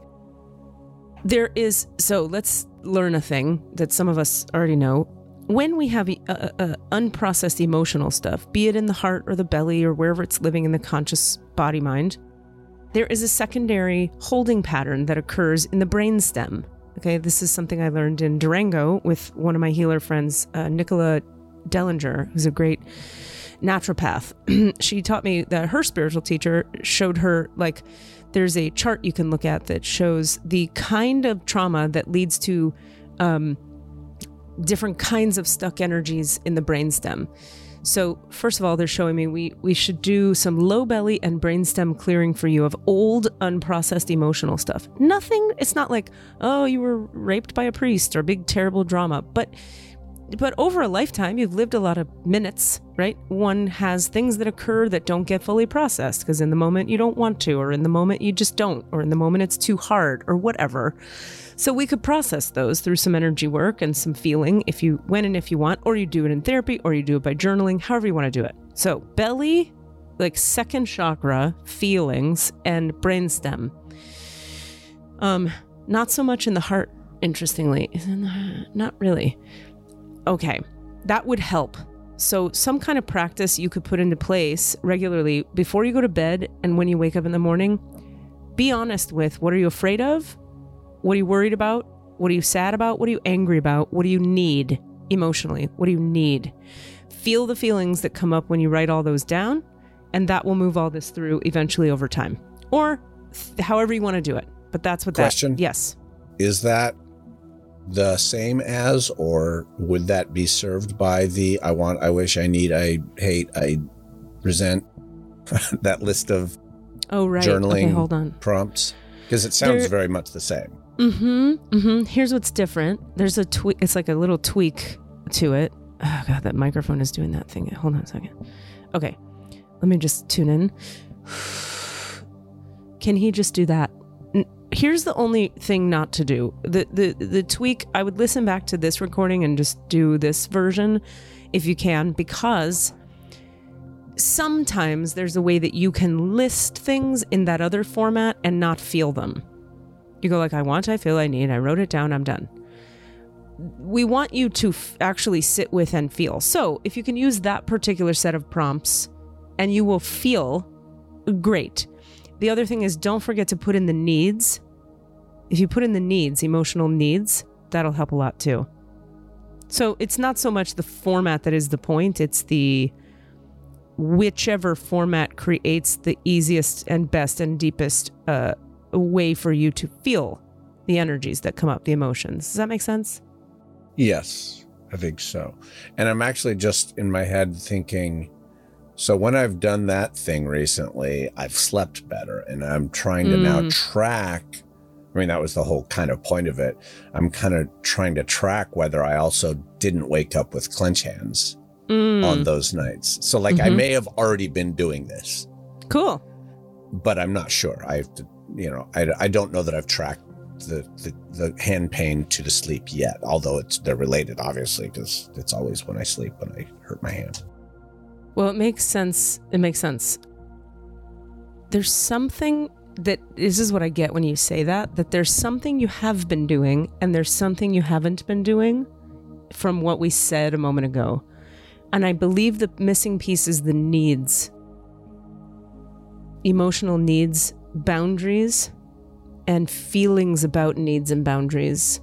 So let's learn a thing that some of us already know. When we have unprocessed emotional stuff, be it in the heart or the belly or wherever it's living in the conscious body mind, there is a secondary holding pattern that occurs in the brainstem. Okay, this is something I learned in Durango with one of my healer friends, Nicola Dellinger, who's a great naturopath. She taught me that her spiritual teacher showed her, like, there's a chart you can look at that shows the kind of trauma that leads to different kinds of stuck energies in the brainstem. So first of all, they're showing me we should do some low belly and brainstem clearing for you of old, unprocessed emotional stuff. Nothing, it's not like, oh, you were raped by a priest or big, terrible drama. But over a lifetime, you've lived a lot of minutes, right? One has things that occur that don't get fully processed because in the moment you don't want to, or in the moment you just don't, or in the moment it's too hard or whatever. So we could process those through some energy work and some feeling if you want, or you do it in therapy, or you do it by journaling, however you want to do it. So belly, like second chakra, feelings, and brainstem. Not so much in the heart, interestingly. Not really. Okay, that would help. So some kind of practice you could put into place regularly before you go to bed and when you wake up in the morning. Be honest with, what are you afraid of? What are you worried about? What are you sad about? What are you angry about? What do you need emotionally? What do you need? Feel the feelings that come up when you write all those down, and that will move all this through eventually over time. Or however you want to do it. But that's what Question? Yes. Is that the same as, or would that be served by the I want, I wish, I need, I hate, I resent, that list of journaling prompts? Because it sounds very much the same. Here's what's different. There's a tweak. It's like a little tweak to it. Oh God, that microphone is doing that thing. Hold on a second. Okay, let me just tune in. Can he just do that? Here's the only thing not to do. The tweak, I would listen back to this recording and just do this version if you can, because sometimes there's a way that you can list things in that other format and not feel them. You go like, I want, I feel, I need, I wrote it down, I'm done. We want you to actually sit with and feel. So if you can use that particular set of prompts and you will feel great. The other thing is, don't forget to put in the needs. If you put in the needs, emotional needs, that'll help a lot too. So it's not so much the format that is the point, it's the whichever format creates the easiest and best and deepest way for you to feel the energies that come up, the emotions. Does that make sense? Yes, I think so. And I'm actually just in my head thinking, So when I've done that thing recently, I've slept better, and I'm trying to now track. I mean, that was the whole kind of point of it. I'm kind of trying to track whether I also didn't wake up with clench hands on those nights. So like I may have already been doing this. Cool. But I'm not sure. I have to, I don't know that I've tracked the hand pain to the sleep yet, although they're related, obviously, because it's always when I sleep when I hurt my hand. Well, it makes sense. It makes sense. There's something this is what I get when you say that there's something you have been doing and there's something you haven't been doing from what we said a moment ago. And I believe the missing piece is the needs. Emotional needs, boundaries, and feelings about needs and boundaries.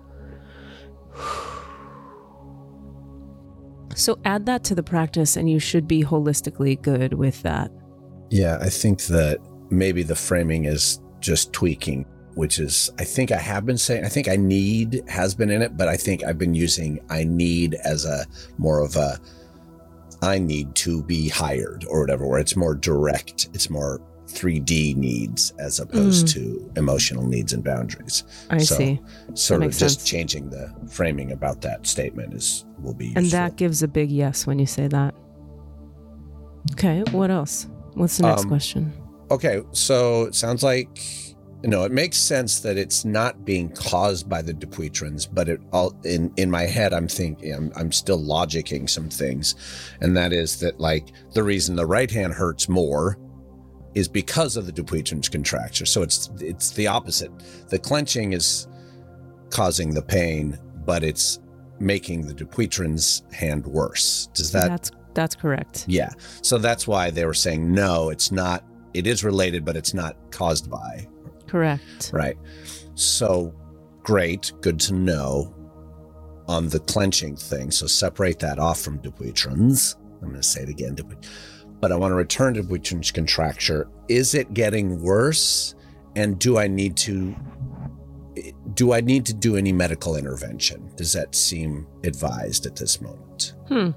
So add that to the practice and you should be holistically good with that. Yeah, I think that maybe the framing is just tweaking, which is, I think I have been saying, I think I need has been in it, but I think I've been using I need as a more of a, I need to be hired or whatever, where it's more direct, it's more 3D needs as opposed to emotional needs and boundaries. I see. Sort of just changing the framing about that statement will be useful. And that gives a big yes when you say that. Okay, what else? What's the next question? Okay, so it sounds like, it makes sense that it's not being caused by the Dupuytren's, but in my head, I'm thinking, I'm still logicking some things. And that is that, like, the reason the right hand hurts more is because of the Dupuytren's contracture. So it's the opposite. The clenching is causing the pain, but it's making the Dupuytren's hand worse. Does that? That's correct. Yeah. So that's why they were saying, no, it's not. It is related, but it's not caused by. Correct. Right. So great. Good to know on the clenching thing. So separate that off from Dupuytren's. I'm going to say it again. But I want to return to Dupuytren's contracture. Is it getting worse? And do I need to do any medical intervention? Does that seem advised at this moment?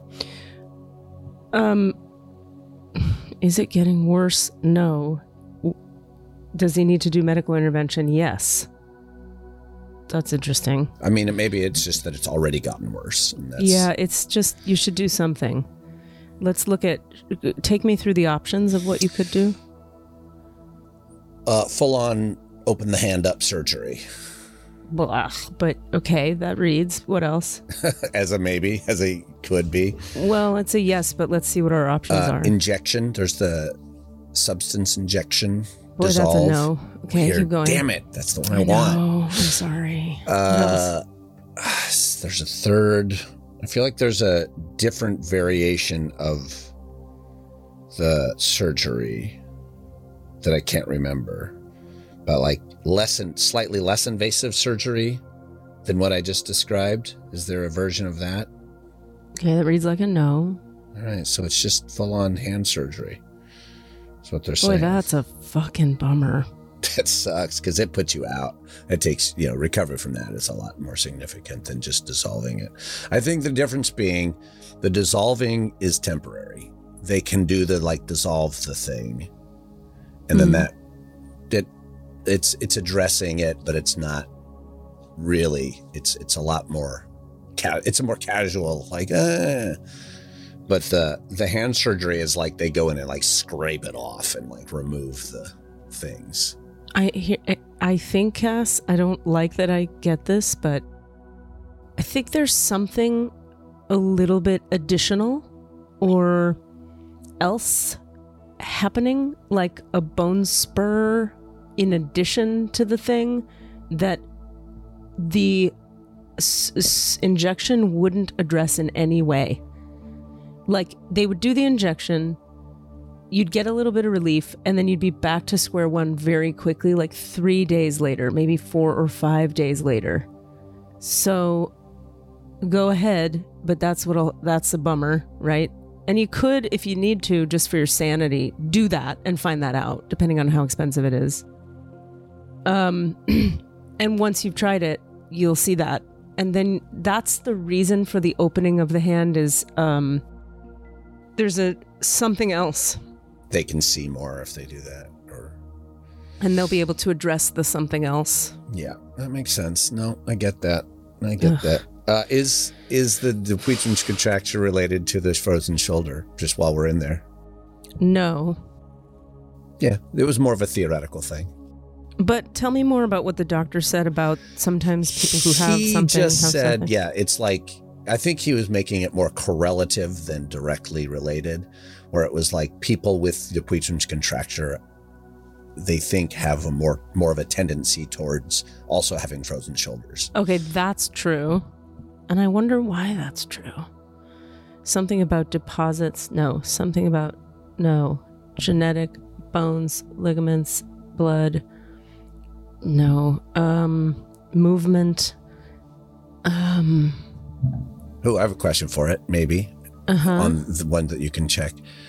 Is it getting worse? No. Does he need to do medical intervention? Yes. That's interesting. I mean, maybe it's just that it's already gotten worse. Yeah, it's just, you should do something. Let's take me through the options of what you could do. Full on open the hand up surgery. Blah, but okay, that reads. What else? As a maybe, as a could be. Well, it's a yes, but let's see what our options are. Injection. There's the substance injection. Boy, dissolve. That's a no. Okay, Weird. Keep going. Damn it. That's the one I want. Oh, I'm sorry. There's a third. I feel like there's a different variation of the surgery that I can't remember. But like slightly less invasive surgery than what I just described. Is there a version of that? Okay, that reads like a no. All right, so it's just full-on hand surgery. That's what they're saying. Boy, that's a fucking bummer. That sucks because it puts you out. It takes, recovery from that is a lot more significant than just dissolving it. I think the difference being the dissolving is temporary. They can do dissolve the thing. And then it's addressing it, but it's not really, it's a lot more, it's a more casual, But the hand surgery is like they go in and scrape it off and remove the things. I think, Cass, I don't like that I get this, but I think there's something a little bit additional or else happening, like a bone spur in addition to the thing that the injection wouldn't address in any way. Like, they would do the injection, you'd get a little bit of relief, and then you'd be back to square one very quickly, 3 days later, maybe 4 or 5 days later. So go ahead, but that's a bummer, right? And you could, if you need to, just for your sanity, do that and find that out, depending on how expensive it is. And once you've tried it, you'll see that. And then that's the reason for the opening of the hand is, there's something else. They can see more if they do that. And they'll be able to address the something else. Yeah, that makes sense. No, I get that. That. Is the Dupuytren's contracture related to this frozen shoulder, just while we're in there? No. Yeah, it was more of a theoretical thing. But tell me more about what the doctor said about sometimes people who have something. He just said, yeah, it's like, I think he was making it more correlative than directly related, where it was like people with Dupuytren's contracture, they think have a more of a tendency towards also having frozen shoulders. Okay, that's true. And I wonder why that's true. Something about deposits. No. Genetic, bones, ligaments, blood. No. Movement. Oh, I have a question for it, maybe. On the one that you can check.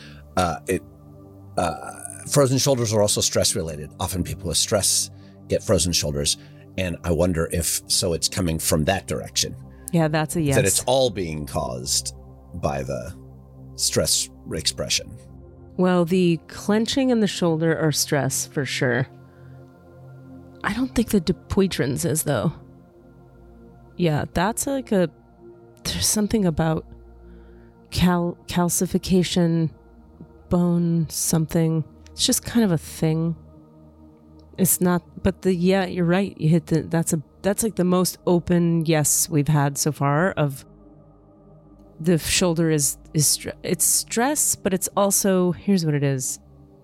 Frozen shoulders are also stress related. Often people with stress get frozen shoulders. And I wonder if it's coming from that direction. Yeah, that's a yes. That it's all being caused by the stress expression. Well, the clenching in the shoulder are stress for sure. I don't think the Dupuytren's is though. Yeah, that's like there's something about calcification, bone, something. It's just kind of a thing. It's not, but you're right. You hit that's like the most open yes we've had so far of the shoulder is it's stress, but it's also, here's what it is.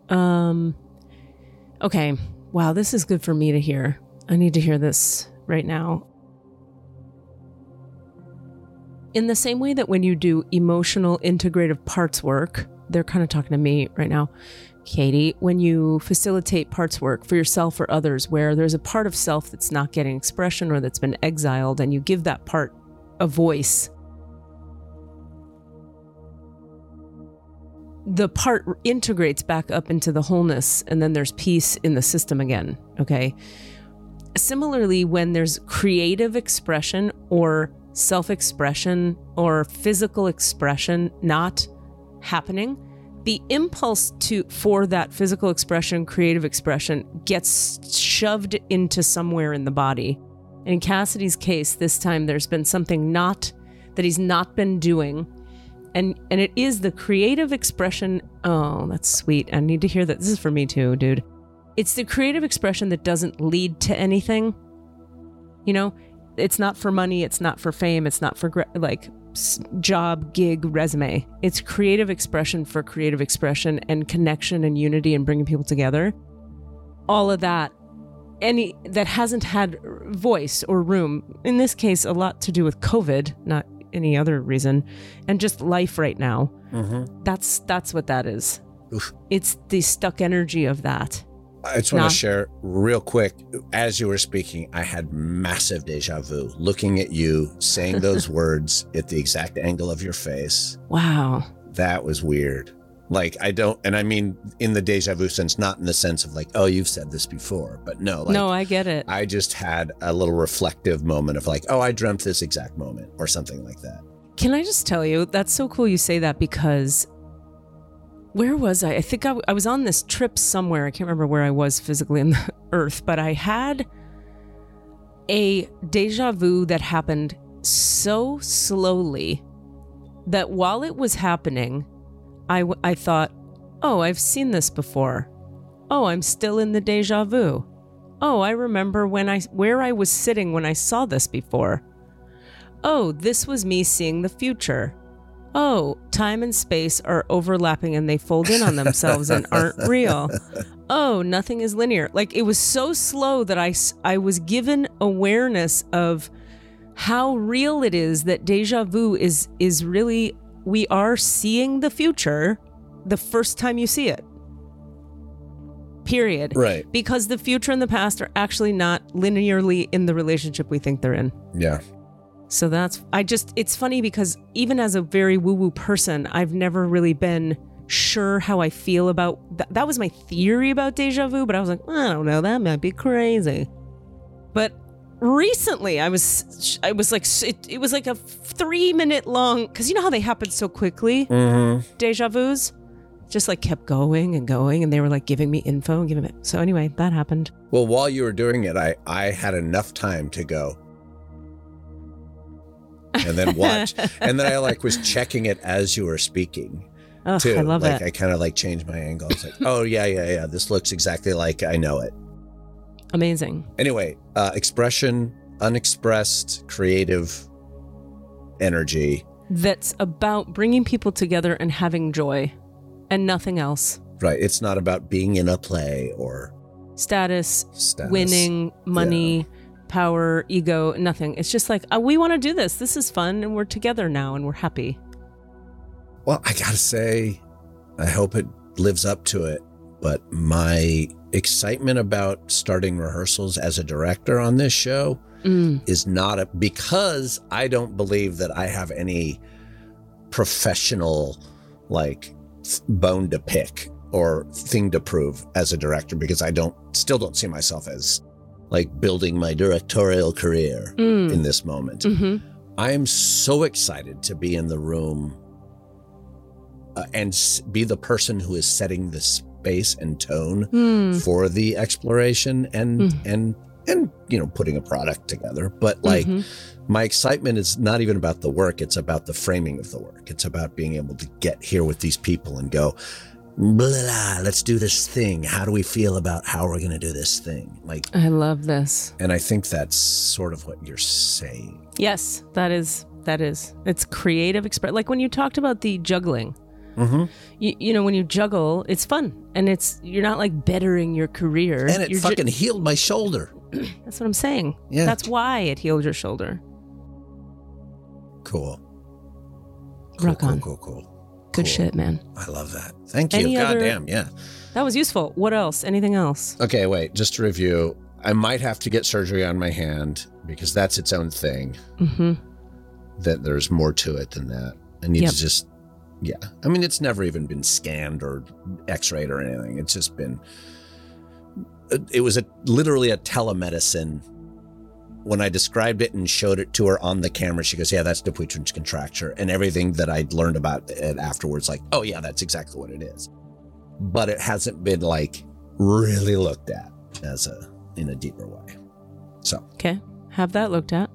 Okay. Wow, this is good for me to hear. I need to hear this right now. In the same way that when you do emotional integrative parts work, they're kind of talking to me right now, Katie, when you facilitate parts work for yourself or others where there's a part of self that's not getting expression or that's been exiled, and you give that part a voice, the part integrates back up into the wholeness, and then there's peace in the system again, okay? Similarly, when there's creative expression or self-expression or physical expression not happening, the impulse for that physical expression, creative expression gets shoved into somewhere in the body. And in Cassidy's case, this time there's been something that he's not been doing. And it is the creative expression. Oh, that's sweet. I need to hear that. This is for me too, dude. It's the creative expression that doesn't lead to anything. You know, it's not for money. It's not for fame. It's not for job, gig, resume. It's creative expression for creative expression and connection and unity and bringing people together. All of that, that hasn't had voice or room. In this case, a lot to do with COVID, not any other reason, and just life right now. Mm-hmm. That's what that is. Oof. It's the stuck energy of that. I just want to share real quick. As you were speaking, I had massive deja vu looking at you, saying those words at the exact angle of your face. Wow. That was weird. Like, and I mean in the deja vu sense, not in the sense of like, oh, you've said this before, but no. Like, no, I get it. I just had a little reflective moment of like, oh, I dreamt this exact moment or something like that. Can I just tell you, that's so cool you say that, because where was I? I think I was on this trip somewhere. I can't remember where I was physically on the earth, but I had a deja vu that happened so slowly that while it was happening, I thought, oh, I've seen this before. Oh, I'm still in the deja vu. Oh, I remember where I was sitting when I saw this before. Oh, this was me seeing the future. Oh, time and space are overlapping and they fold in on themselves and aren't real. Oh, nothing is linear. Like, it was so slow that I was given awareness of how real it is that deja vu is really, we are seeing the future the first time you see it. Period. Right. Because the future and the past are actually not linearly in the relationship we think they're in. Yeah. So it's funny because even as a very woo-woo person, I've never really been sure how I feel about that was my theory about deja vu, but I was like, I don't know, that might be crazy. But recently I was like, it was like a 3-minute long, because you know how they happen so quickly, deja vus, just like kept going and going, and they were like giving me info and giving it. So anyway, that happened. Well, while you were doing it, I had enough time to go and then watch. And then I like was checking it as you were speaking. Oh, too. I love like it. I kind of like changed my angle. I was like, oh yeah. This looks exactly like I know it. Amazing. Anyway, expression, unexpressed, creative energy. That's about bringing people together and having joy and nothing else. Right. It's not about being in a play or Status. Winning, money, power, ego, nothing. It's just like, we want to do this. This is fun, and we're together now, and we're happy. Well, I gotta say, I hope it lives up to it. But my excitement about starting rehearsals as a director on this show is not because I don't believe that I have any professional like bone to pick or thing to prove as a director, because I still don't see myself as like building my directorial career in this moment. I am so excited to be in the room and be the person who is setting the space and tone for the exploration and putting a product together. But like my excitement is not even about the work. It's about the framing of the work. It's about being able to get here with these people and go, blah, blah, let's do this thing. How do we feel about how we're going to do this thing? Like, I love this. And I think that's sort of what you're saying. Yes, that is. It's creative express. Like when you talked about the juggling, you know, when you juggle, it's fun, and you're not like bettering your career. And it fucking healed my shoulder. That's what I'm saying. Yeah. That's why it healed your shoulder. Cool. Rock on. Cool. Good shit, man. I love that. Thank you. Any other- Goddamn, yeah. That was useful. What else? Anything else? Okay, wait, just to review, I might have to get surgery on my hand because that's its own thing. That there's more to it than that. I need to just, I mean, it's never even been scanned or x-rayed or anything. It's just been, it was literally a telemedicine. When I described it and showed it to her on the camera, she goes, yeah, that's Dupuytren's contracture. And everything that I'd learned about it afterwards, like, oh yeah, that's exactly what it is. But it hasn't been like really looked at in a deeper way. So. Okay. Have that looked at.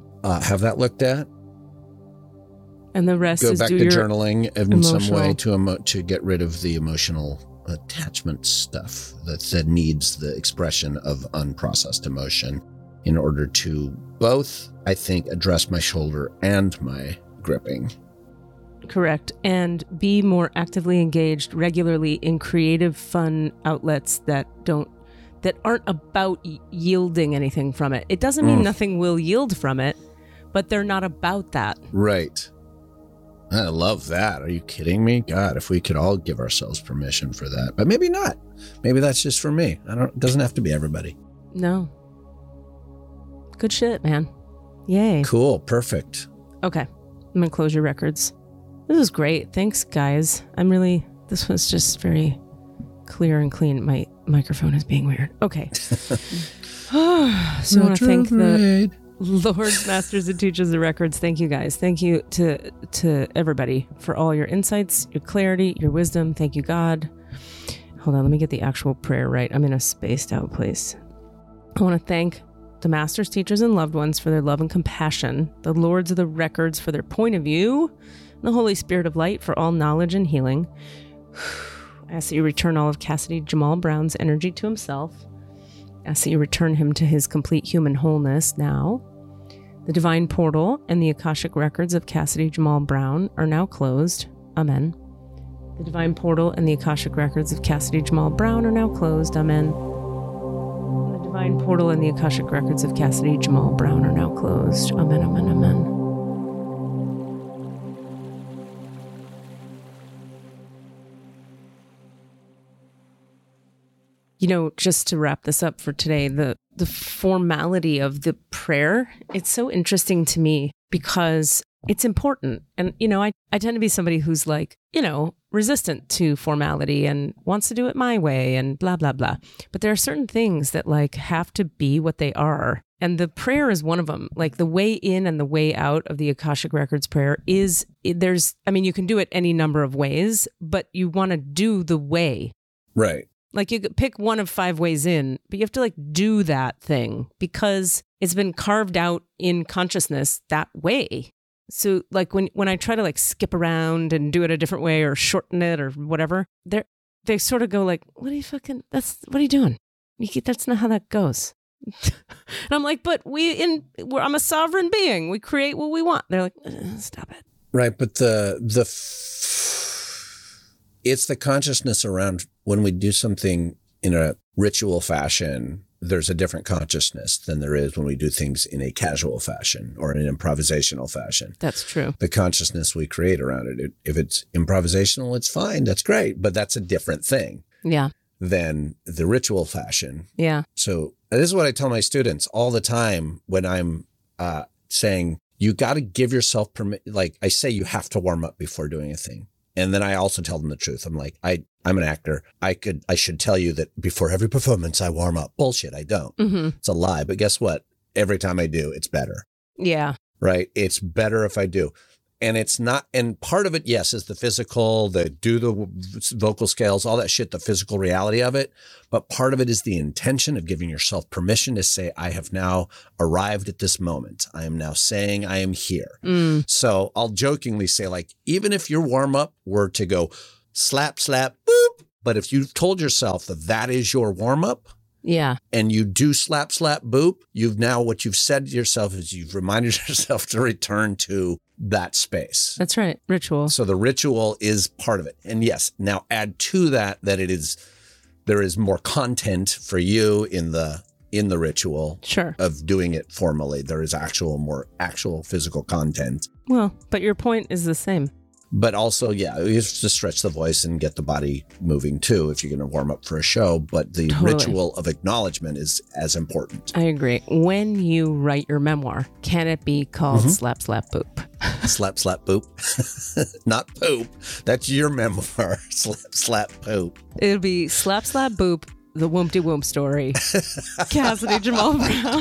And the rest Go is back do to your journaling in some way to get rid of the emotional attachment stuff that needs the expression of unprocessed emotion in order to both, I think, address my shoulder and my gripping. Correct. And be more actively engaged regularly in creative, fun outlets that aren't about yielding anything from it. It doesn't mean nothing will yield from it, but they're not about that. Right. I love that. Are you kidding me? God, if we could all give ourselves permission for that. But maybe not. Maybe that's just for me. It doesn't have to be everybody. No. Good shit, man. Yay. Cool. Perfect. Okay. I'm going to close your records. This is great. Thanks, guys. This was just very clear and clean. My microphone is being weird. Okay. So I want to thank the Lords, Masters, and Teachers of Records. Thank you, guys. Thank you to everybody for all your insights, your clarity, your wisdom. Thank you, God. Hold on. Let me get the actual prayer right. I'm in a spaced out place. I want to thank the Masters, Teachers, and loved ones for their love and compassion, the Lords of the Records for their point of view, and the Holy Spirit of Light for all knowledge and healing. I ask that you return all of Cassidy Jamal Brown's energy to himself. I ask that you return him to his complete human wholeness now. The Divine Portal and the Akashic Records of Cassidy Jamal Brown are now closed. Amen. The Divine Portal and the Akashic Records of Cassidy Jamal Brown are now closed. Amen. The Divine Portal and the Akashic Records of Cassidy Jamal Brown are now closed. Amen, amen, amen. You know, just to wrap this up for today, the formality of the prayer, it's so interesting to me because it's important. And, I tend to be somebody who's like, resistant to formality and wants to do it my way and blah, blah, blah. But there are certain things that like have to be what they are. And the prayer is one of them. Like the way in and the way out of the Akashic Records prayer you can do it any number of ways, but you want to do the way. Right. Like you could pick one of 5 ways in, but you have to like do that thing because it's been carved out in consciousness that way. So like when I try to like skip around and do it a different way or shorten it or whatever, they sort of go like, what are you doing? That's not how that goes. And I'm like, but I'm a sovereign being. We create what we want. They're like, stop it. Right. But it's the consciousness around when we do something in a ritual fashion. There's a different consciousness than there is when we do things in a casual fashion or in an improvisational fashion. That's true. The consciousness we create around it. If it's improvisational, it's fine. That's great. But that's a different thing. Yeah. Than the ritual fashion. Yeah. So this is what I tell my students all the time when I'm saying, you got to give yourself permission. Like I say, you have to warm up before doing a thing. And then I also tell them the truth. I'm like, I'm an actor. I should tell you that before every performance, I warm up. Bullshit. I don't. Mm-hmm. It's a lie. But guess what? Every time I do, it's better. Yeah. Right. It's better if I do. And it's not, and part of it, yes, is the physical, the vocal scales, all that shit, the physical reality of it. But part of it is the intention of giving yourself permission to say, I have now arrived at this moment. I am now saying I am here. So I'll jokingly say, like, even if your warm up were to go slap, slap, boop. But if you've told yourself that is your warm up. Yeah. And you do slap, slap, boop. What you've said to yourself is you've reminded yourself to return to that space. That's right. Ritual. So the ritual is part of it. And yes, now add to that there is more content for you in the ritual. Sure. Of doing it formally. There is more actual physical content. Well, but your point is the same. But also, yeah, you have to stretch the voice and get the body moving too if you're going to warm up for a show. But the ritual of acknowledgement is as important. I agree. When you write your memoir, can it be called Slap, Slap, Boop? Slap, slap, boop. Not poop. That's your memoir. Slap, slap, poop. It'll be Slap, Slap, Boop, the Whoomty Whoomp story. Cassidy Jamal Brown.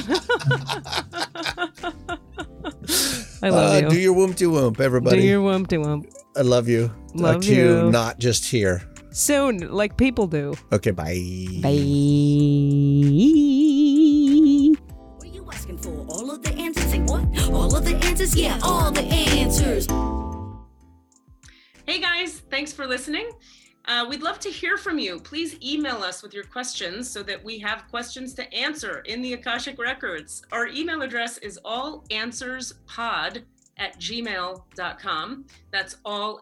I love you. Do your whoomty whoomp, everybody. Do your whoomty whoomp. I love you. Love Talk to you. Not just here. Soon, like people do. Okay, bye. Bye. What are you asking for? All of the answers? Say what? All of the answers? Yeah, all the answers. Hey guys, thanks for listening. We'd love to hear from you. Please email us with your questions so that we have questions to answer in the Akashic Records. Our email address is allanswerspod@gmail.com. That's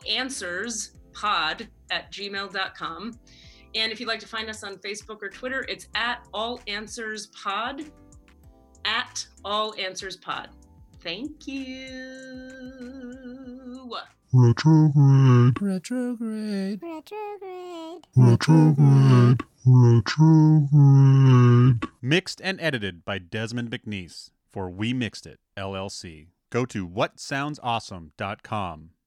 allanswerspod@gmail.com. And if you'd like to find us on Facebook or Twitter, it's @allanswerspod, @allanswerspod. Thank you. Retrograde. Retrograde. Retrograde. Retrograde. Retrograde. Mixed and edited by Desmond McNeese for We Mixed It, LLC. Go to whatsoundsawesome.com.